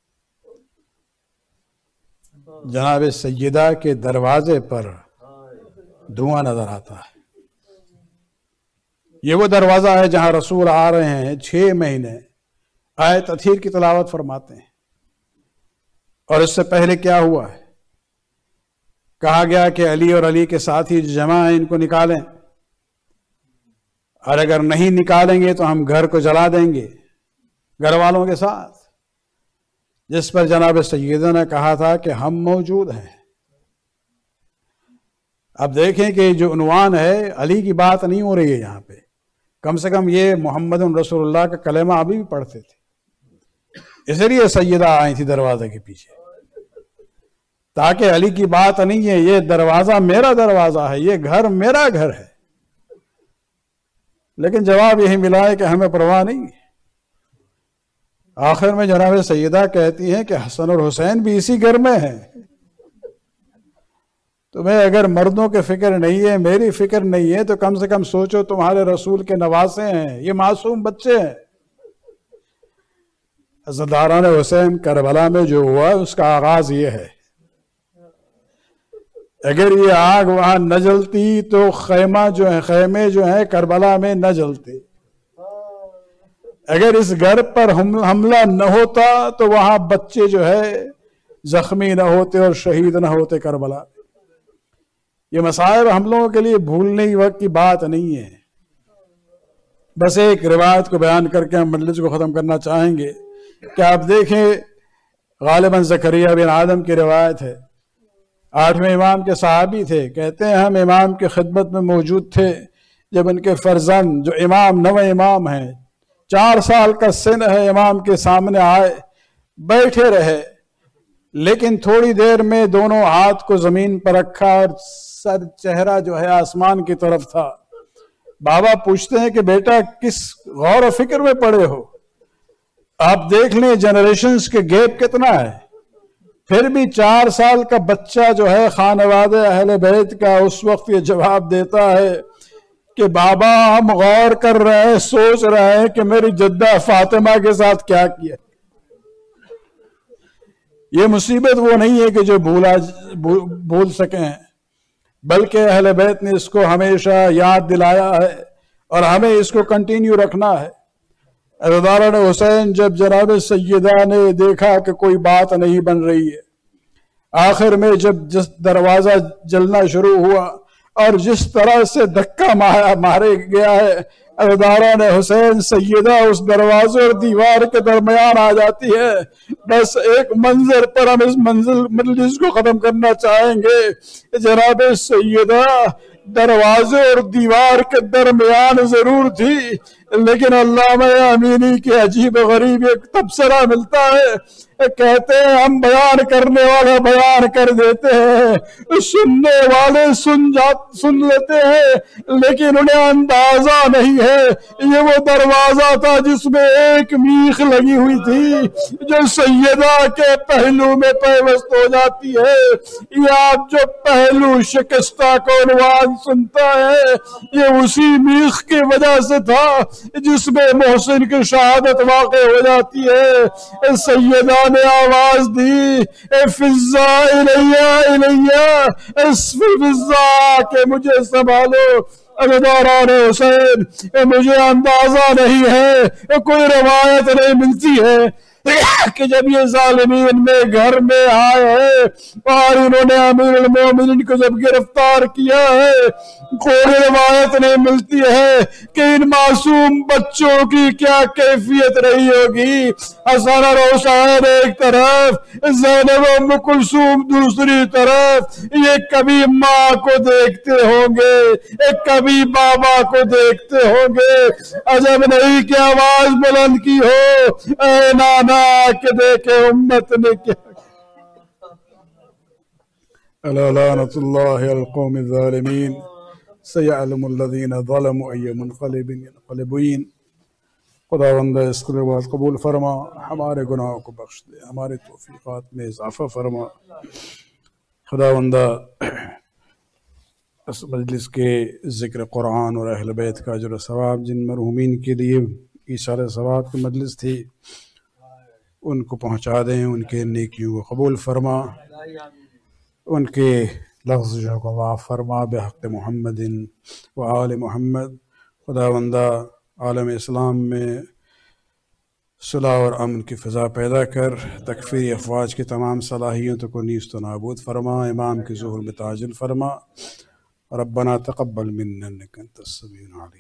S7: جناب سیدہ کے دروازے پر دھواں نظر آتا ہے۔ یہ وہ دروازہ ہے جہاں رسول آ رہے ہیں، 6 مہینے آیت تطہیر کی تلاوت فرماتے ہیں۔ اور اس سے پہلے کیا ہوا ہے؟ کہا گیا کہ علی اور علی کے ساتھی جمع ہیں، ان کو نکالیں، اور اگر نہیں نکالیں گے تو ہم گھر کو جلا دیں گے گھر والوں کے ساتھ، جس پر جناب سیدہ نے کہا تھا کہ ہم موجود ہیں۔ اب دیکھیں کہ جو عنوان ہے علی کی بات نہیں ہو رہی ہے یہاں پہ، کم سے کم یہ محمد رسول اللہ کا کلمہ ابھی بھی پڑھتے تھے، اس لیے سیدہ آئی تھی دروازے کے پیچھے، تاکہ علی کی بات نہیں ہے، یہ دروازہ میرا دروازہ ہے، یہ گھر میرا گھر ہے۔ لیکن جواب یہی ملا ہے کہ ہمیں پرواہ نہیں ہے۔ آخر میں جناب سیدہ کہتی ہیں کہ حسن اور حسین بھی اسی گھر میں ہیں، تمہیں اگر مردوں کے فکر نہیں ہے، میری فکر نہیں ہے، تو کم سے کم سوچو تمہارے رسول کے نواسے ہیں، یہ معصوم بچے ہیں۔ عزاداران حسین کربلا میں جو ہوا اس کا آغاز یہ ہے، اگر یہ آگ وہاں نہ جلتی تو خیمے جو ہیں کربلا میں نہ جلتے، اگر اس گھر پر حملہ نہ ہوتا تو وہاں بچے جو ہے زخمی نہ ہوتے اور شہید نہ ہوتے کربلا۔ یہ مصائب ہم لوگوں کے لیے بھولنے کی وقت کی بات نہیں ہے۔ بس ایک روایت کو بیان کر کے ہم مجلس کو ختم کرنا چاہیں گے کہ آپ دیکھیں، غالباً زکریا بن آدم کی روایت ہے، 8ویں امام کے صحابی تھے، کہتے ہیں ہم امام کی خدمت میں موجود تھے جب ان کے فرزند جو امام 9ویں امام ہیں، 4 سال کا سن ہے، امام کے سامنے آئے، بیٹھے رہے، لیکن تھوڑی دیر میں دونوں ہاتھ کو زمین پر رکھا اور سر چہرہ جو ہے آسمان کی طرف تھا۔ بابا پوچھتے ہیں کہ بیٹا کس غور و فکر میں پڑے ہو؟ آپ دیکھ لیں جنریشنز کے گیپ کتنا ہے، پھر بھی 4 سال کا بچہ جو ہے خانوادہ اہل بیت کا اس وقت یہ جواب دیتا ہے کہ بابا ہم غور کر رہے ہیں، سوچ رہے ہیں کہ میری جدہ فاطمہ کے ساتھ کیا کیا۔ یہ مصیبت وہ نہیں ہے کہ جو بھول سکیں، بلکہ اہل بیت نے اس کو ہمیشہ یاد دلایا ہے اور ہمیں اس کو کنٹینیو رکھنا ہے۔ عزاداران حسین جب جناب سیدہ نے دیکھا کہ کوئی بات نہیں بن رہی ہے، آخر میں جب جس دروازہ جلنا شروع ہوا اور جس طرح سے دھکا مارے گیا ہے، عزاداران حسین سیدہ اس دروازے اور دیوار کے درمیان آ جاتی ہے۔ بس ایک منظر پر ہم اس مجلس کو ختم کرنا چاہیں گے، جناب سیدہ دروازے اور دیوار کے درمیان ضرور تھی، لیکن علامہ امینی کے عجیب غریب ایک تبصرہ ملتا ہے، کہتے ہیں ہم بیان کرنے والے بیان کر دیتے ہیں، سننے والے سن لیتے ہیں، لیکن انہیں اندازہ نہیں ہے یہ وہ دروازہ تھا جس میں ایک میخ لگی ہوئی تھی جو سیدہ کے پہلو میں پیوست ہو جاتی ہے۔ یہ آپ جو پہلو شکستہ کو عنوان سنتا ہے، یہ اسی میخ کی وجہ سے تھا جس میں محسن کی شہادت واقع ہو جاتی ہے۔ سیدہ نے آواز دی، اے فضا الیہ الیہ، فضا کہ مجھے سنبھالو۔ عزاداران حسین مجھے اندازہ نہیں ہے، کوئی روایت نہیں ملتی ہے کہ جب یہ ظالمین میں گھر میں آئے ہیں اور انہوں نے امیر المومنین کو جب گرفتار کیا ہے، کوئی روایت نہیں ملتی ہے کہ ان معصوم بچوں کی کیا کیفیت رہی ہوگی۔ حسن اور حسین ایک طرف، زینب و ام کلثوم دوسری طرف، یہ کبھی ماں کو دیکھتے ہوں گے، کبھی بابا کو دیکھتے ہوں گے۔ عجب نہیں کہ آواز بلند کی ہو، اے نانا کہ دیکھے امت نے کیا۔ الا لعنت اللہ علی القوم الظالمین سیعلم الذین ظلموا ای منقلب ینقلبون۔ خداوند اس کے بعد قبول فرما، ہمارے گناہوں کو بخش دے، ہمارے توفیقات میں اضافہ فرما۔ خداوند اس مجلس کے ذکر قرآن اور اہل بیت کا اجر و ثواب جن مرحومین کے لیے ایثار ثواب کی مجلس تھی ان کو پہنچا دیں، ان کے نیکیوں کو قبول فرما، ان کے لفظوں کو معاف فرما بحق محمد و آل محمد۔ خداوندہ عالم اسلام میں صلح اور امن کی فضا پیدا کر، تکفیری افواج کی تمام صلاحیتوں کو نیست و نابود فرما، امام کے ظہور میں تعجل فرما۔ ربنا تقبل منا انک انت السمیع العلیم۔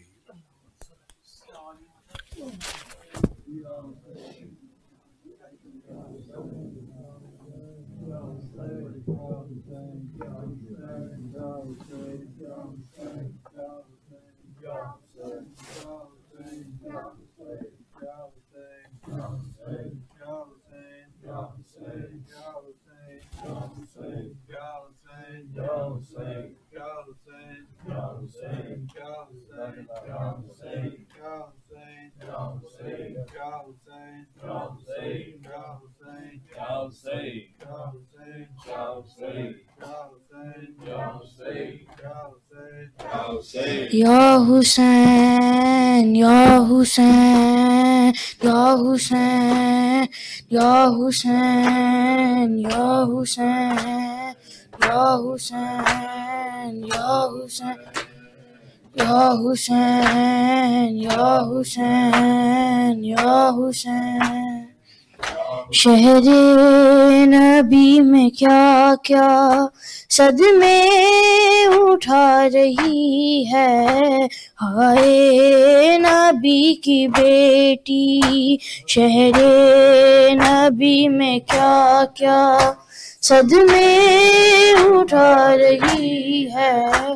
S8: یا حسین یا حسین یا حسین یا حسین یا حسین یا حسین یا حسین یا حسین یا حسین یا حسین۔ شہر نبی میں کیا کیا صدمے اٹھا رہی ہے، ہائے نبی کی بیٹی۔ شہر نبی میں کیا کیا صدمے اٹھا رہی ہے،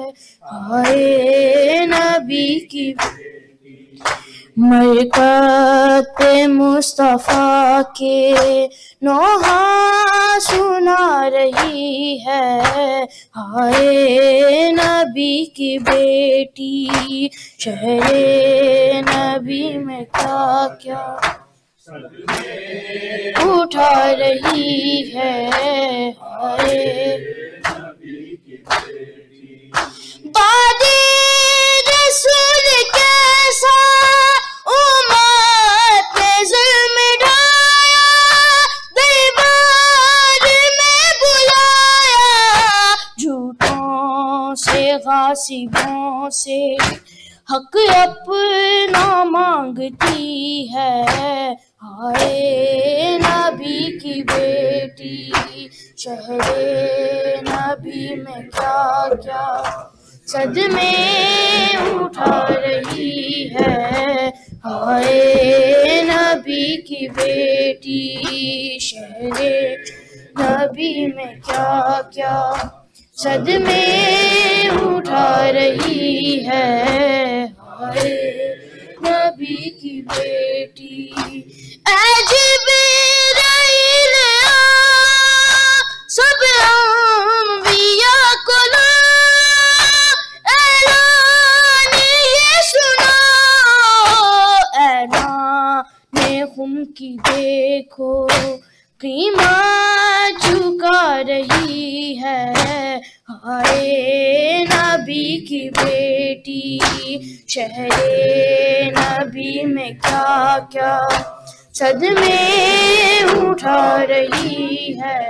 S8: ہائے نبی کی مرکت مصطفیٰ کے نوحہ سنا رہی ہے، ہائے نبی کی بیٹی شہر نبی میں کیا کیا اٹھا رہی ہے، ہائے بادی رسول کیسا امت نے ظلم ڈھایا، دربار میں بلایا، جھوٹوں سے غاصبوں سے حق اپنا مانگتی ہے، ہائے نبی کی بیٹی شہر نبی میں کیا کیا صدمے اٹھا رہی ہے، ہائے نبی کی بیٹی شہر نبی میں کیا کیا صدمے اٹھا رہی ہے، ہائے نبی کی بیٹی اے جبرائیل سب انبیاء کو اعلان یہ سناؤ، اعلان خم کی دیکھو قیمت جھکا رہی ہے، ہائے نبی کی بیٹی شہر نبی میں کیا کیا صدمے اٹھا رہی ہے،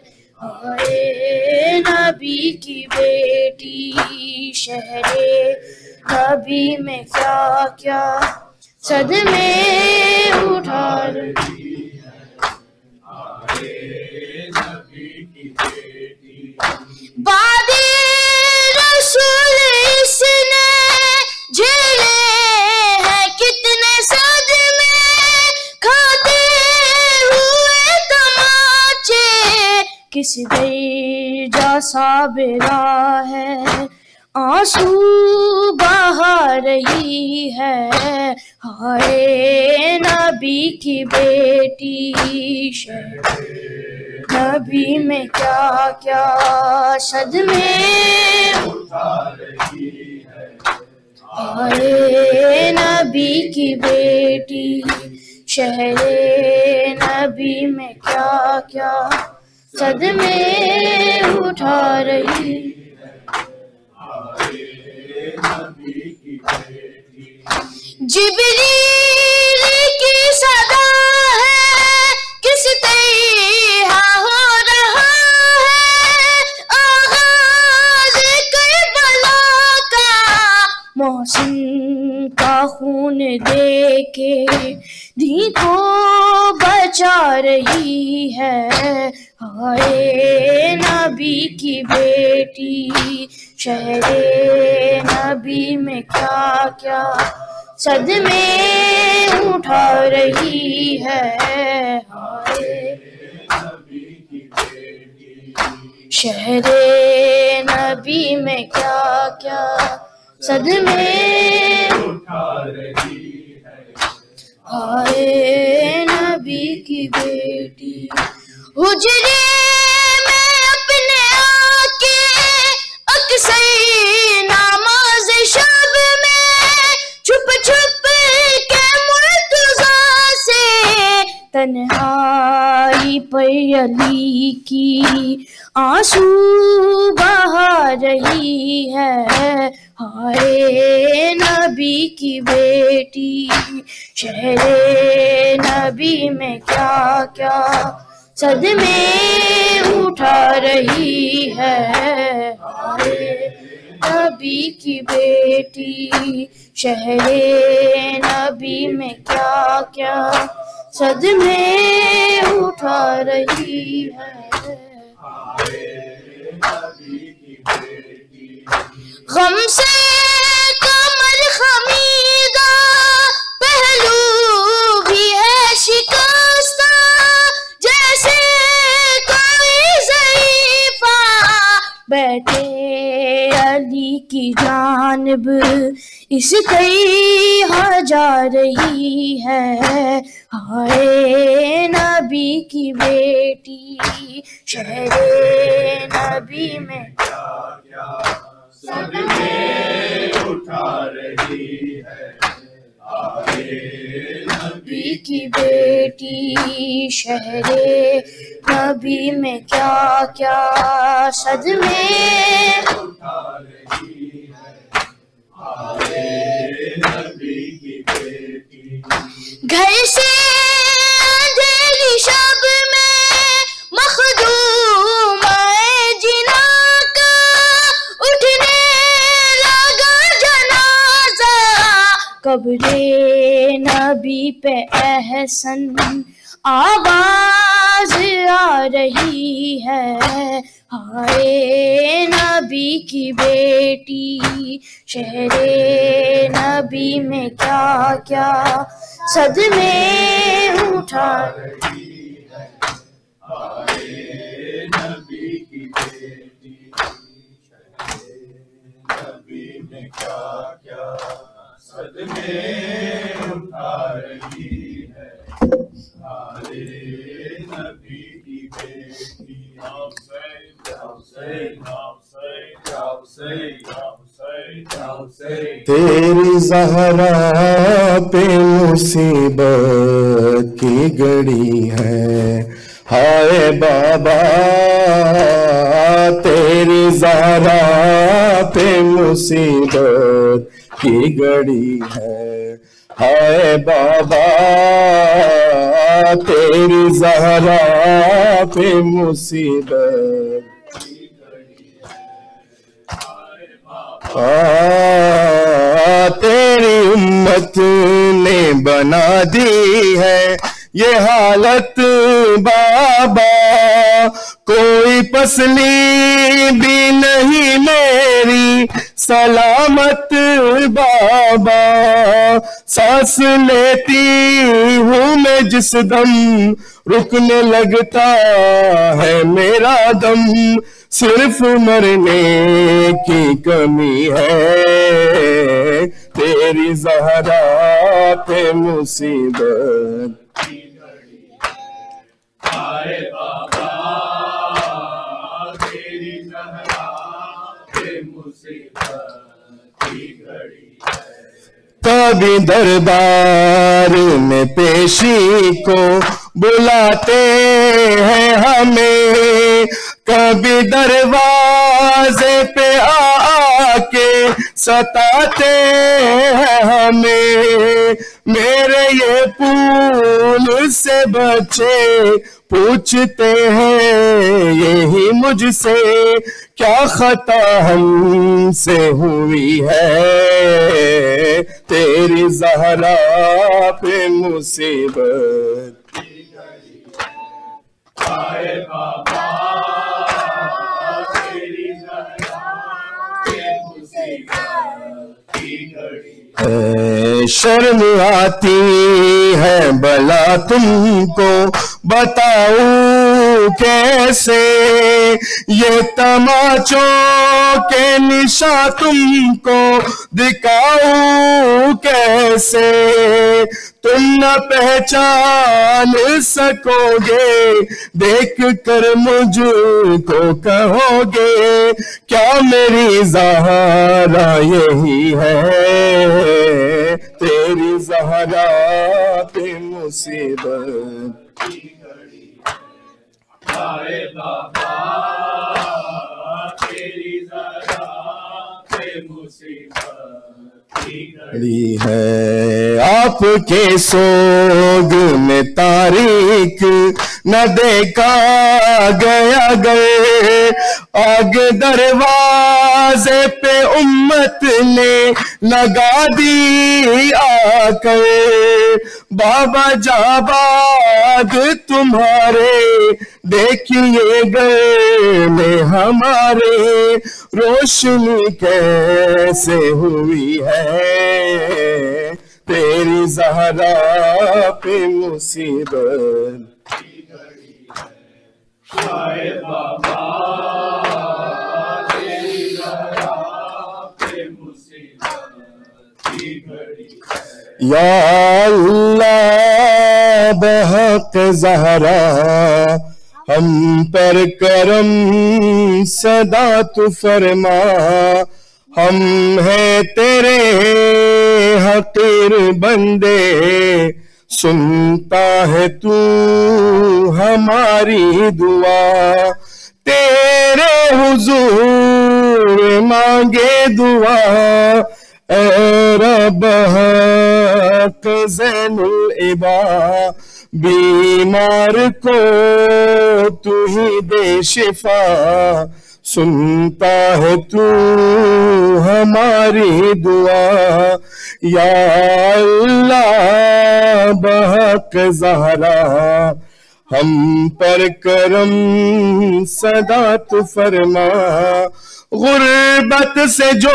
S8: ہائے نبی کی بیٹی شہر نبی میں کیا کیا صدمے اٹھا رہی ہے، ہائے نبی کی بیٹی بادی رسول اس نے جھیلے ہیں کتنے صدمے، کھاتے ہوئے تماچے، کس درجہ صابرہ ہے آنسو بہا رہی ہے، ہائے نبی کی بیٹی شہر نبی میں کیا کیا صدمے اٹھا رہی ہے، ہائے نبی کی بیٹی شہر نبی میں کیا کیا صدمے اٹھا رہی ہے، ہائے نبی کی بیٹی جبریل کی صدا ہے کس طرح ہو رہا ہے آغاز کربلا کا، محسن کا خون دے کے دین کو بچا رہی ہے، ہائے نبی کی بیٹی شہر نبی میں کیا کیا صدمے اٹھا رہی ہے، ہائے نبی کی بیٹی شہر نبی میں کیا کیا صدمے اٹھا رہی ہے، ہائے نبی کی بیٹی حجرے میں اپنے آکے اکثر نماز شب میں چھپ چھپ کے مرتضیٰ سے تنہائی پر علی کی آنسو بہا رہی ہے، ہائے نبی کی بیٹی شہر نبی میں کیا کیا صدمے اٹھا رہی ہے، ہائے نبی کی بیٹی شہر نبی میں کیا کیا صدمے اٹھا رہی ہے، غم سے کمر خمیدہ پہلو بھی ہے شکستہ، جیسے کوئی ضعیف کی جانب اس طرح جا رہی ہے. ہائے نبی کی بیٹی شہر نبی میں
S6: صدمے اٹھا رہی ہے.
S8: نبی کی بیٹی شہر نبی میں کیا کیا صدمے
S6: اٹھا رہی ہے. نبی کی بیٹی
S8: گھر سے اندھیری شب میں مخدوم جنا کا اٹھنے لگا جنازہ. قبر نبی پہ احسن آواز آ رہی ہے. ہائے نبی کی بیٹی شہر نبی میں کیا کیا صدمے اٹھا رہی ہے.
S6: نبی کی بیٹی نبی میں کیا کیا صدمے اٹھا رہی ہے. نبی کی بیٹی
S9: تیری زہرا پہ مصیبت کی گھڑی ہے. ہائے بابا تیری زہرا پہ مصیبت کی گھڑی ہے. ہائے بابا تیری زہرا پہ مصیبت تیری امت نے بنا دی ہے یہ حالت بابا. کوئی پسلی بھی نہیں میری سلامت بابا. سانس لیتی ہوں میں جس دم رکنے لگتا ہے میرا دم. صرف مرنے کی کمی ہے تیری زہرا پہ مصیبت.
S6: ہائے بابا تیری زہرا پہ مصیبت کی گھڑی ہے.
S9: کبھی دربار میں پیشی کو بلاتے ہیں ہمیں, کبھی دروازے پہ آ کے ستاتے ہیں ہمیں. میرے یہ پھول سے بچے پوچھتے ہیں یہی مجھ سے, کیا خطا ہم سے ہوئی ہے تیری زہرا پہ مصیبت.
S6: ہائے بابا تیری زہرا پہ مصیبت کی گھڑی
S9: شرم آتی ہے بلا تم کو بتاؤں کیسے, یہ تماچوں کے نشاں تم کو دکھاؤں کیسے. تم نہ پہچان سکو گے دیکھ کر مجھ کو کہو گے کیا میری زہرا یہی ہے تیری زہرا پہ مصیبت.
S6: ہائے بابا تیری زہرا پہ مصیبت کی گھڑی
S9: ہے. آپ کے سوگ میں تاریخ نہ دیکھا گیا گئے, آگ دروازے پہ امت نے لگا دی آ کر. بابا جاباد تمہارے دیکھیے گئے میں ہمارے روشنی کیسے ہوئی ہے تیری زہرا پہ مصیبت.
S6: ہائے بابا تیری زہرا پہ
S9: یا اللہ بحق زہرا ہم پر کرم صدا تو فرما، ہم ہیں تیرے حقیر بندے، سنتا ہے تو ہماری دعا، تیرے حضور مانگے دعا، اے رب حق زین العباد، بیمار کو تو ہی دے شفا، سنتا ہے تو ہماری دعا، یا اللہ بحق زہرا ہم پر کرم صدا تو فرما، غربت سے جو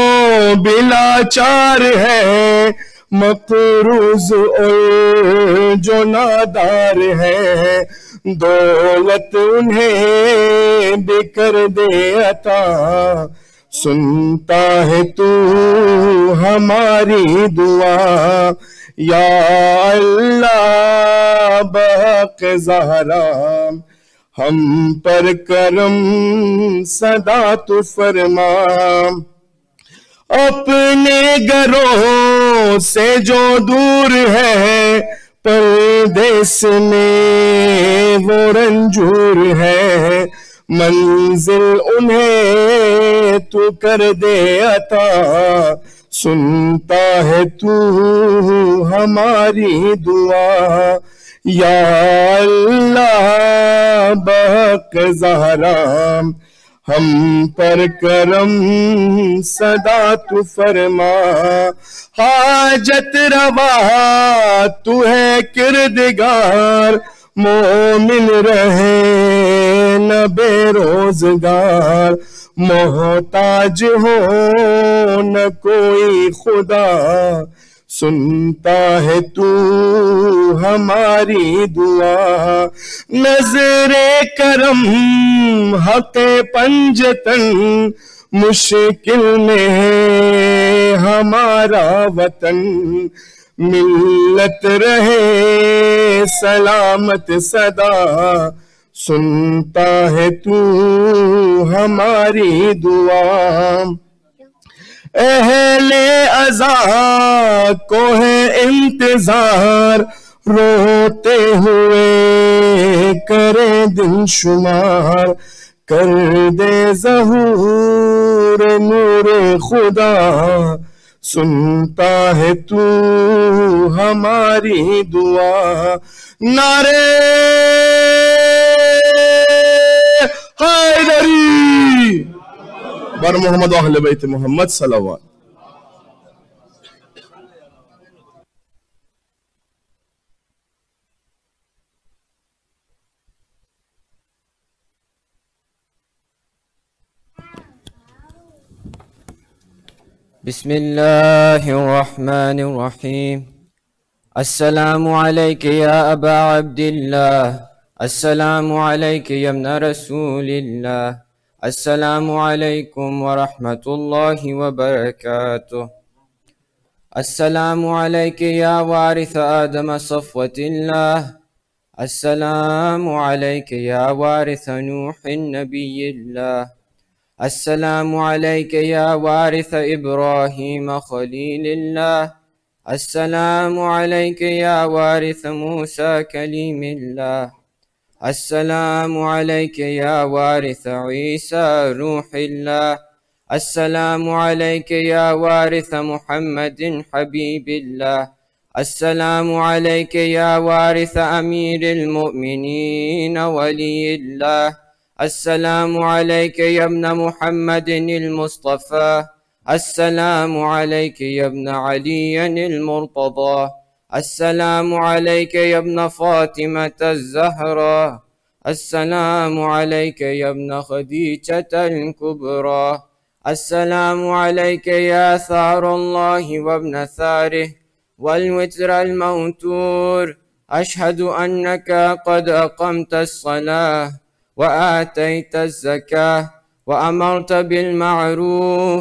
S9: بلاچار ہے، مقروض اور جو نادار ہے، دولت انہیں بھی کر دے عطا، سنتا ہے تو ہماری دعا، یا اللہ بحق زہرا ہم پر کرم صدا تو فرما، اپنے گھروں سے جو دور ہے، پردیس میں وہ رنجور ہے، منزل انہیں تو کر دے عطا، سنتا ہے تو ہماری دعا، یا اللہ بحق زہرا ہم پر کرم صدا تو فرما، حاجت روا تو ہے کردگار، مومن رہے نہ بے روزگار، محتاج ہو نہ کوئی خدا، سنتا ہے تو ہماری دعا، نظر کرم حق پنجتن، مشکل میں ہے ہمارا وطن، ملت رہے سلامت صدا، سنتا ہے تو ہماری دعا، اہل عزا کو ہے انتظار، روتے ہوئے کرے دن شمار، کر دے ظہور نور خدا، سنتا ہے تو ہماری دعا، نعرے حیدری بر محمد و اہل بیت محمد صلوات۔
S10: بسم اللہ الرحمن الرحیم، السلام علیک یا ابا عبداللہ، السلام علیک یا ابن رسول اللہ، السلام علیکم ورحمۃ اللہ وبرکاتہ، السلام علیک یا وارث آدم صفوۃ اللہ، السلام علیک یا وارث نوح نبی اللہ، السلام علیک یا وارث ابراہیم خلیل اللہ، السلام علیک یا وارث موسیٰ کلیم اللہ، السلام علیک یا وارث عیسیٰ روح اللہ، السلام علیک یا وارث محمد حبیب اللہ، السلام علیک یا وارث امیر المؤمنین ولی اللہ، السلام علیک یا ابن محمد المصطفى، السلام علیک یا ابن علی المرتضى، السلام علیک یا ابن فاطمة الزہراء، السلام علیک یا ابن خدیجة الکبریٰ، السلام علیک یا ثار اللہ وابن ثارہ والوتر الموتور، اشہد انک قد اقمت الصلاة وآتيت الزكاة وأمرت بالمعروف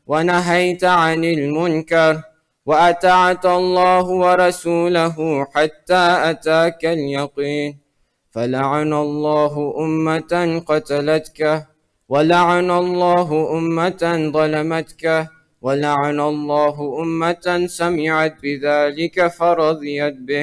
S10: ونهيت عن المنكر وأطعت الله ورسوله حتى أتاك اليقين. فلعن الله أمة قتلتك، ولعن الله أمة ظلمتك، ولعن الله أمة سمعت بذلك فرضيت به.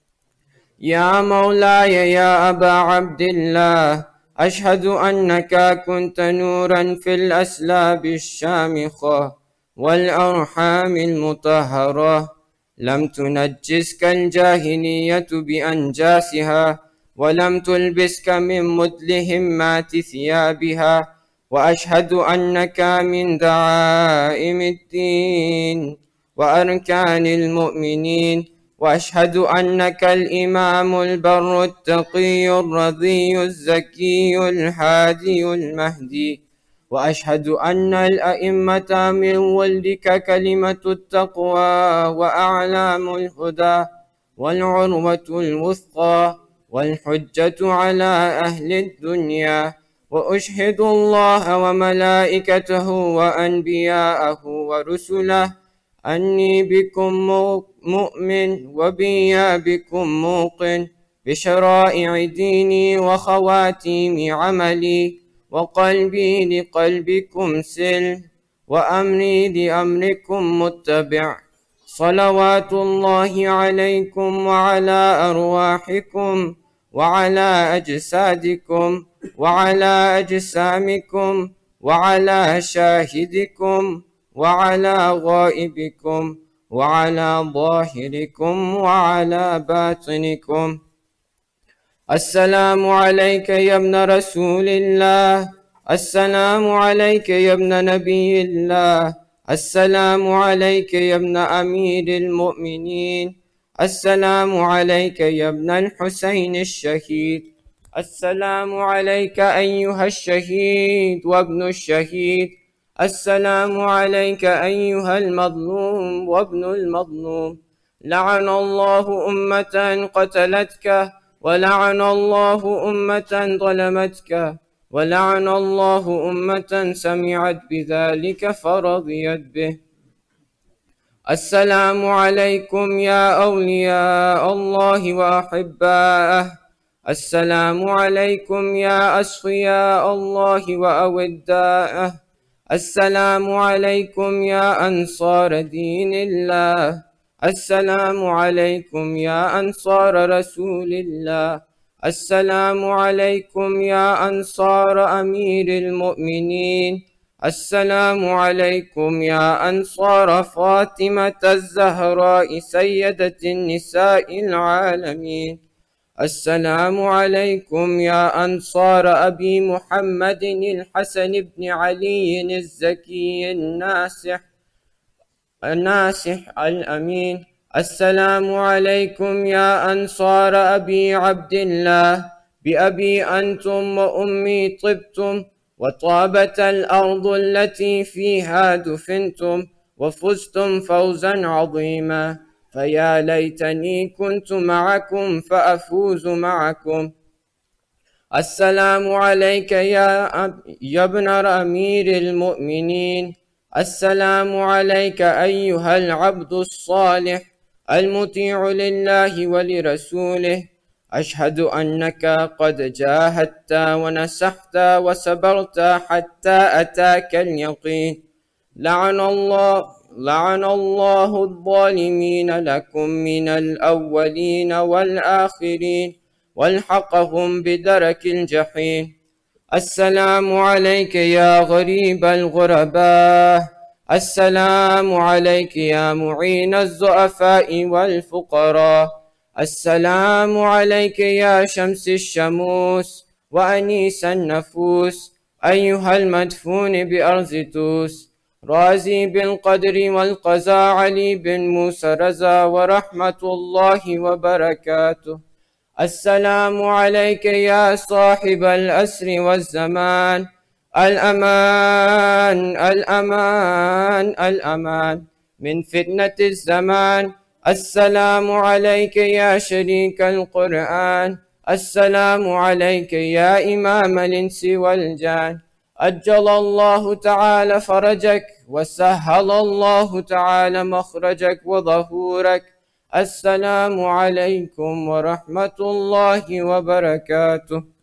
S10: يا مولاي يا أبا عبد الله، أشهد أنك كنت نورا في الأسلاب الشامخة والأرحام المطهرة، لم تنجسك الجاهلية بأنجاسها، ولم تلبسك من مدلهمات ثيابها. وأشهد أنك من دعائم الدين وأركان المؤمنين، وأشهد أنك الإمام البر التقي الرضي الزكي الهادي المهدي، وأشهد أن الأئمة من ولدك كلمة التقوى وأعلام الهدى والعروة الوثقى والحجة على أهل الدنيا. وأشهد الله وملائكته وأنبياءه ورسله أني بكم مؤمن وبي بكم موقن، بشرائع ديني وخواتيم عملي، وقلبي لقلبكم سلم، وأمري لأمركم متبع. صلوات الله عليكم وعلى أرواحكم وعلى أجسادكم وعلى أجسامكم وعلى شاهدكم وعلى غائبكم وعلى ظاهركم وعلى باطنكم. السلام عليك يا ابن رسول الله، السلام عليك يا ابن نبي الله، السلام عليك يا ابن أمير المؤمنين، السلام عليك يا ابن الحسين الشهيد، السلام عليك أيها الشهيد وابن الشهيد، السلام عليك أيها المظلوم وابن المظلوم. لعن الله أمة قتلتك، ولعن الله أمة ظلمتك، ولعن الله أمة سمعت بذلك فرضيت به. السلام عليكم يا أولياء الله وأحباءه، السلام عليكم يا أصفياء الله وأوداءه، السلام عليكم يا أنصار دين الله، السلام عليكم يا أنصار رسول الله، السلام عليكم يا أنصار أمير المؤمنين، السلام عليكم يا أنصار فاطمة الزهراء سيدة النساء العالمين، السلام عليكم يا أنصار أبي محمد الحسن بن علي الزكي الناصح الأمين، السلام عليكم يا أنصار أبي عبد الله، بأبي أنتم وأمي طبتم، وطابت الأرض التي فيها دفنتم، وفزتم فوزا عظيما. فيا ليتني كنت معكم فأفوز معكم. السلام عليك يا ابن أمير المؤمنين، السلام عليك أيها العبد الصالح المطيع لله ولرسوله. أشهد أنك قد جاهدت ونسحت وصبرت حتى أتاك اليقين. لعن الله الظالمين لكم من الأولين والآخرين، والحقهم بدرك الجحيم. السلام عليك يا غريب الغرباء، السلام عليك يا معين الضعفاء والفقراء، السلام عليك يا شمس الشموس وأنيس النفوس، أيها المدفون بأرض توس، رازي بالقدر والقضاء علي بن موسى رضا ورحمة الله وبركاته. السلام عليك يا صاحب الأسر والزمان، الأمان الأمان الأمان من فتنة الزمان. السلام عليك يا شريك القرآن، السلام عليك يا إمام الإنس والجان، أجل الله تعالى فرجك وسهل الله تعالى مخرجك وظهورك. السلام عليكم ورحمة الله وبركاته.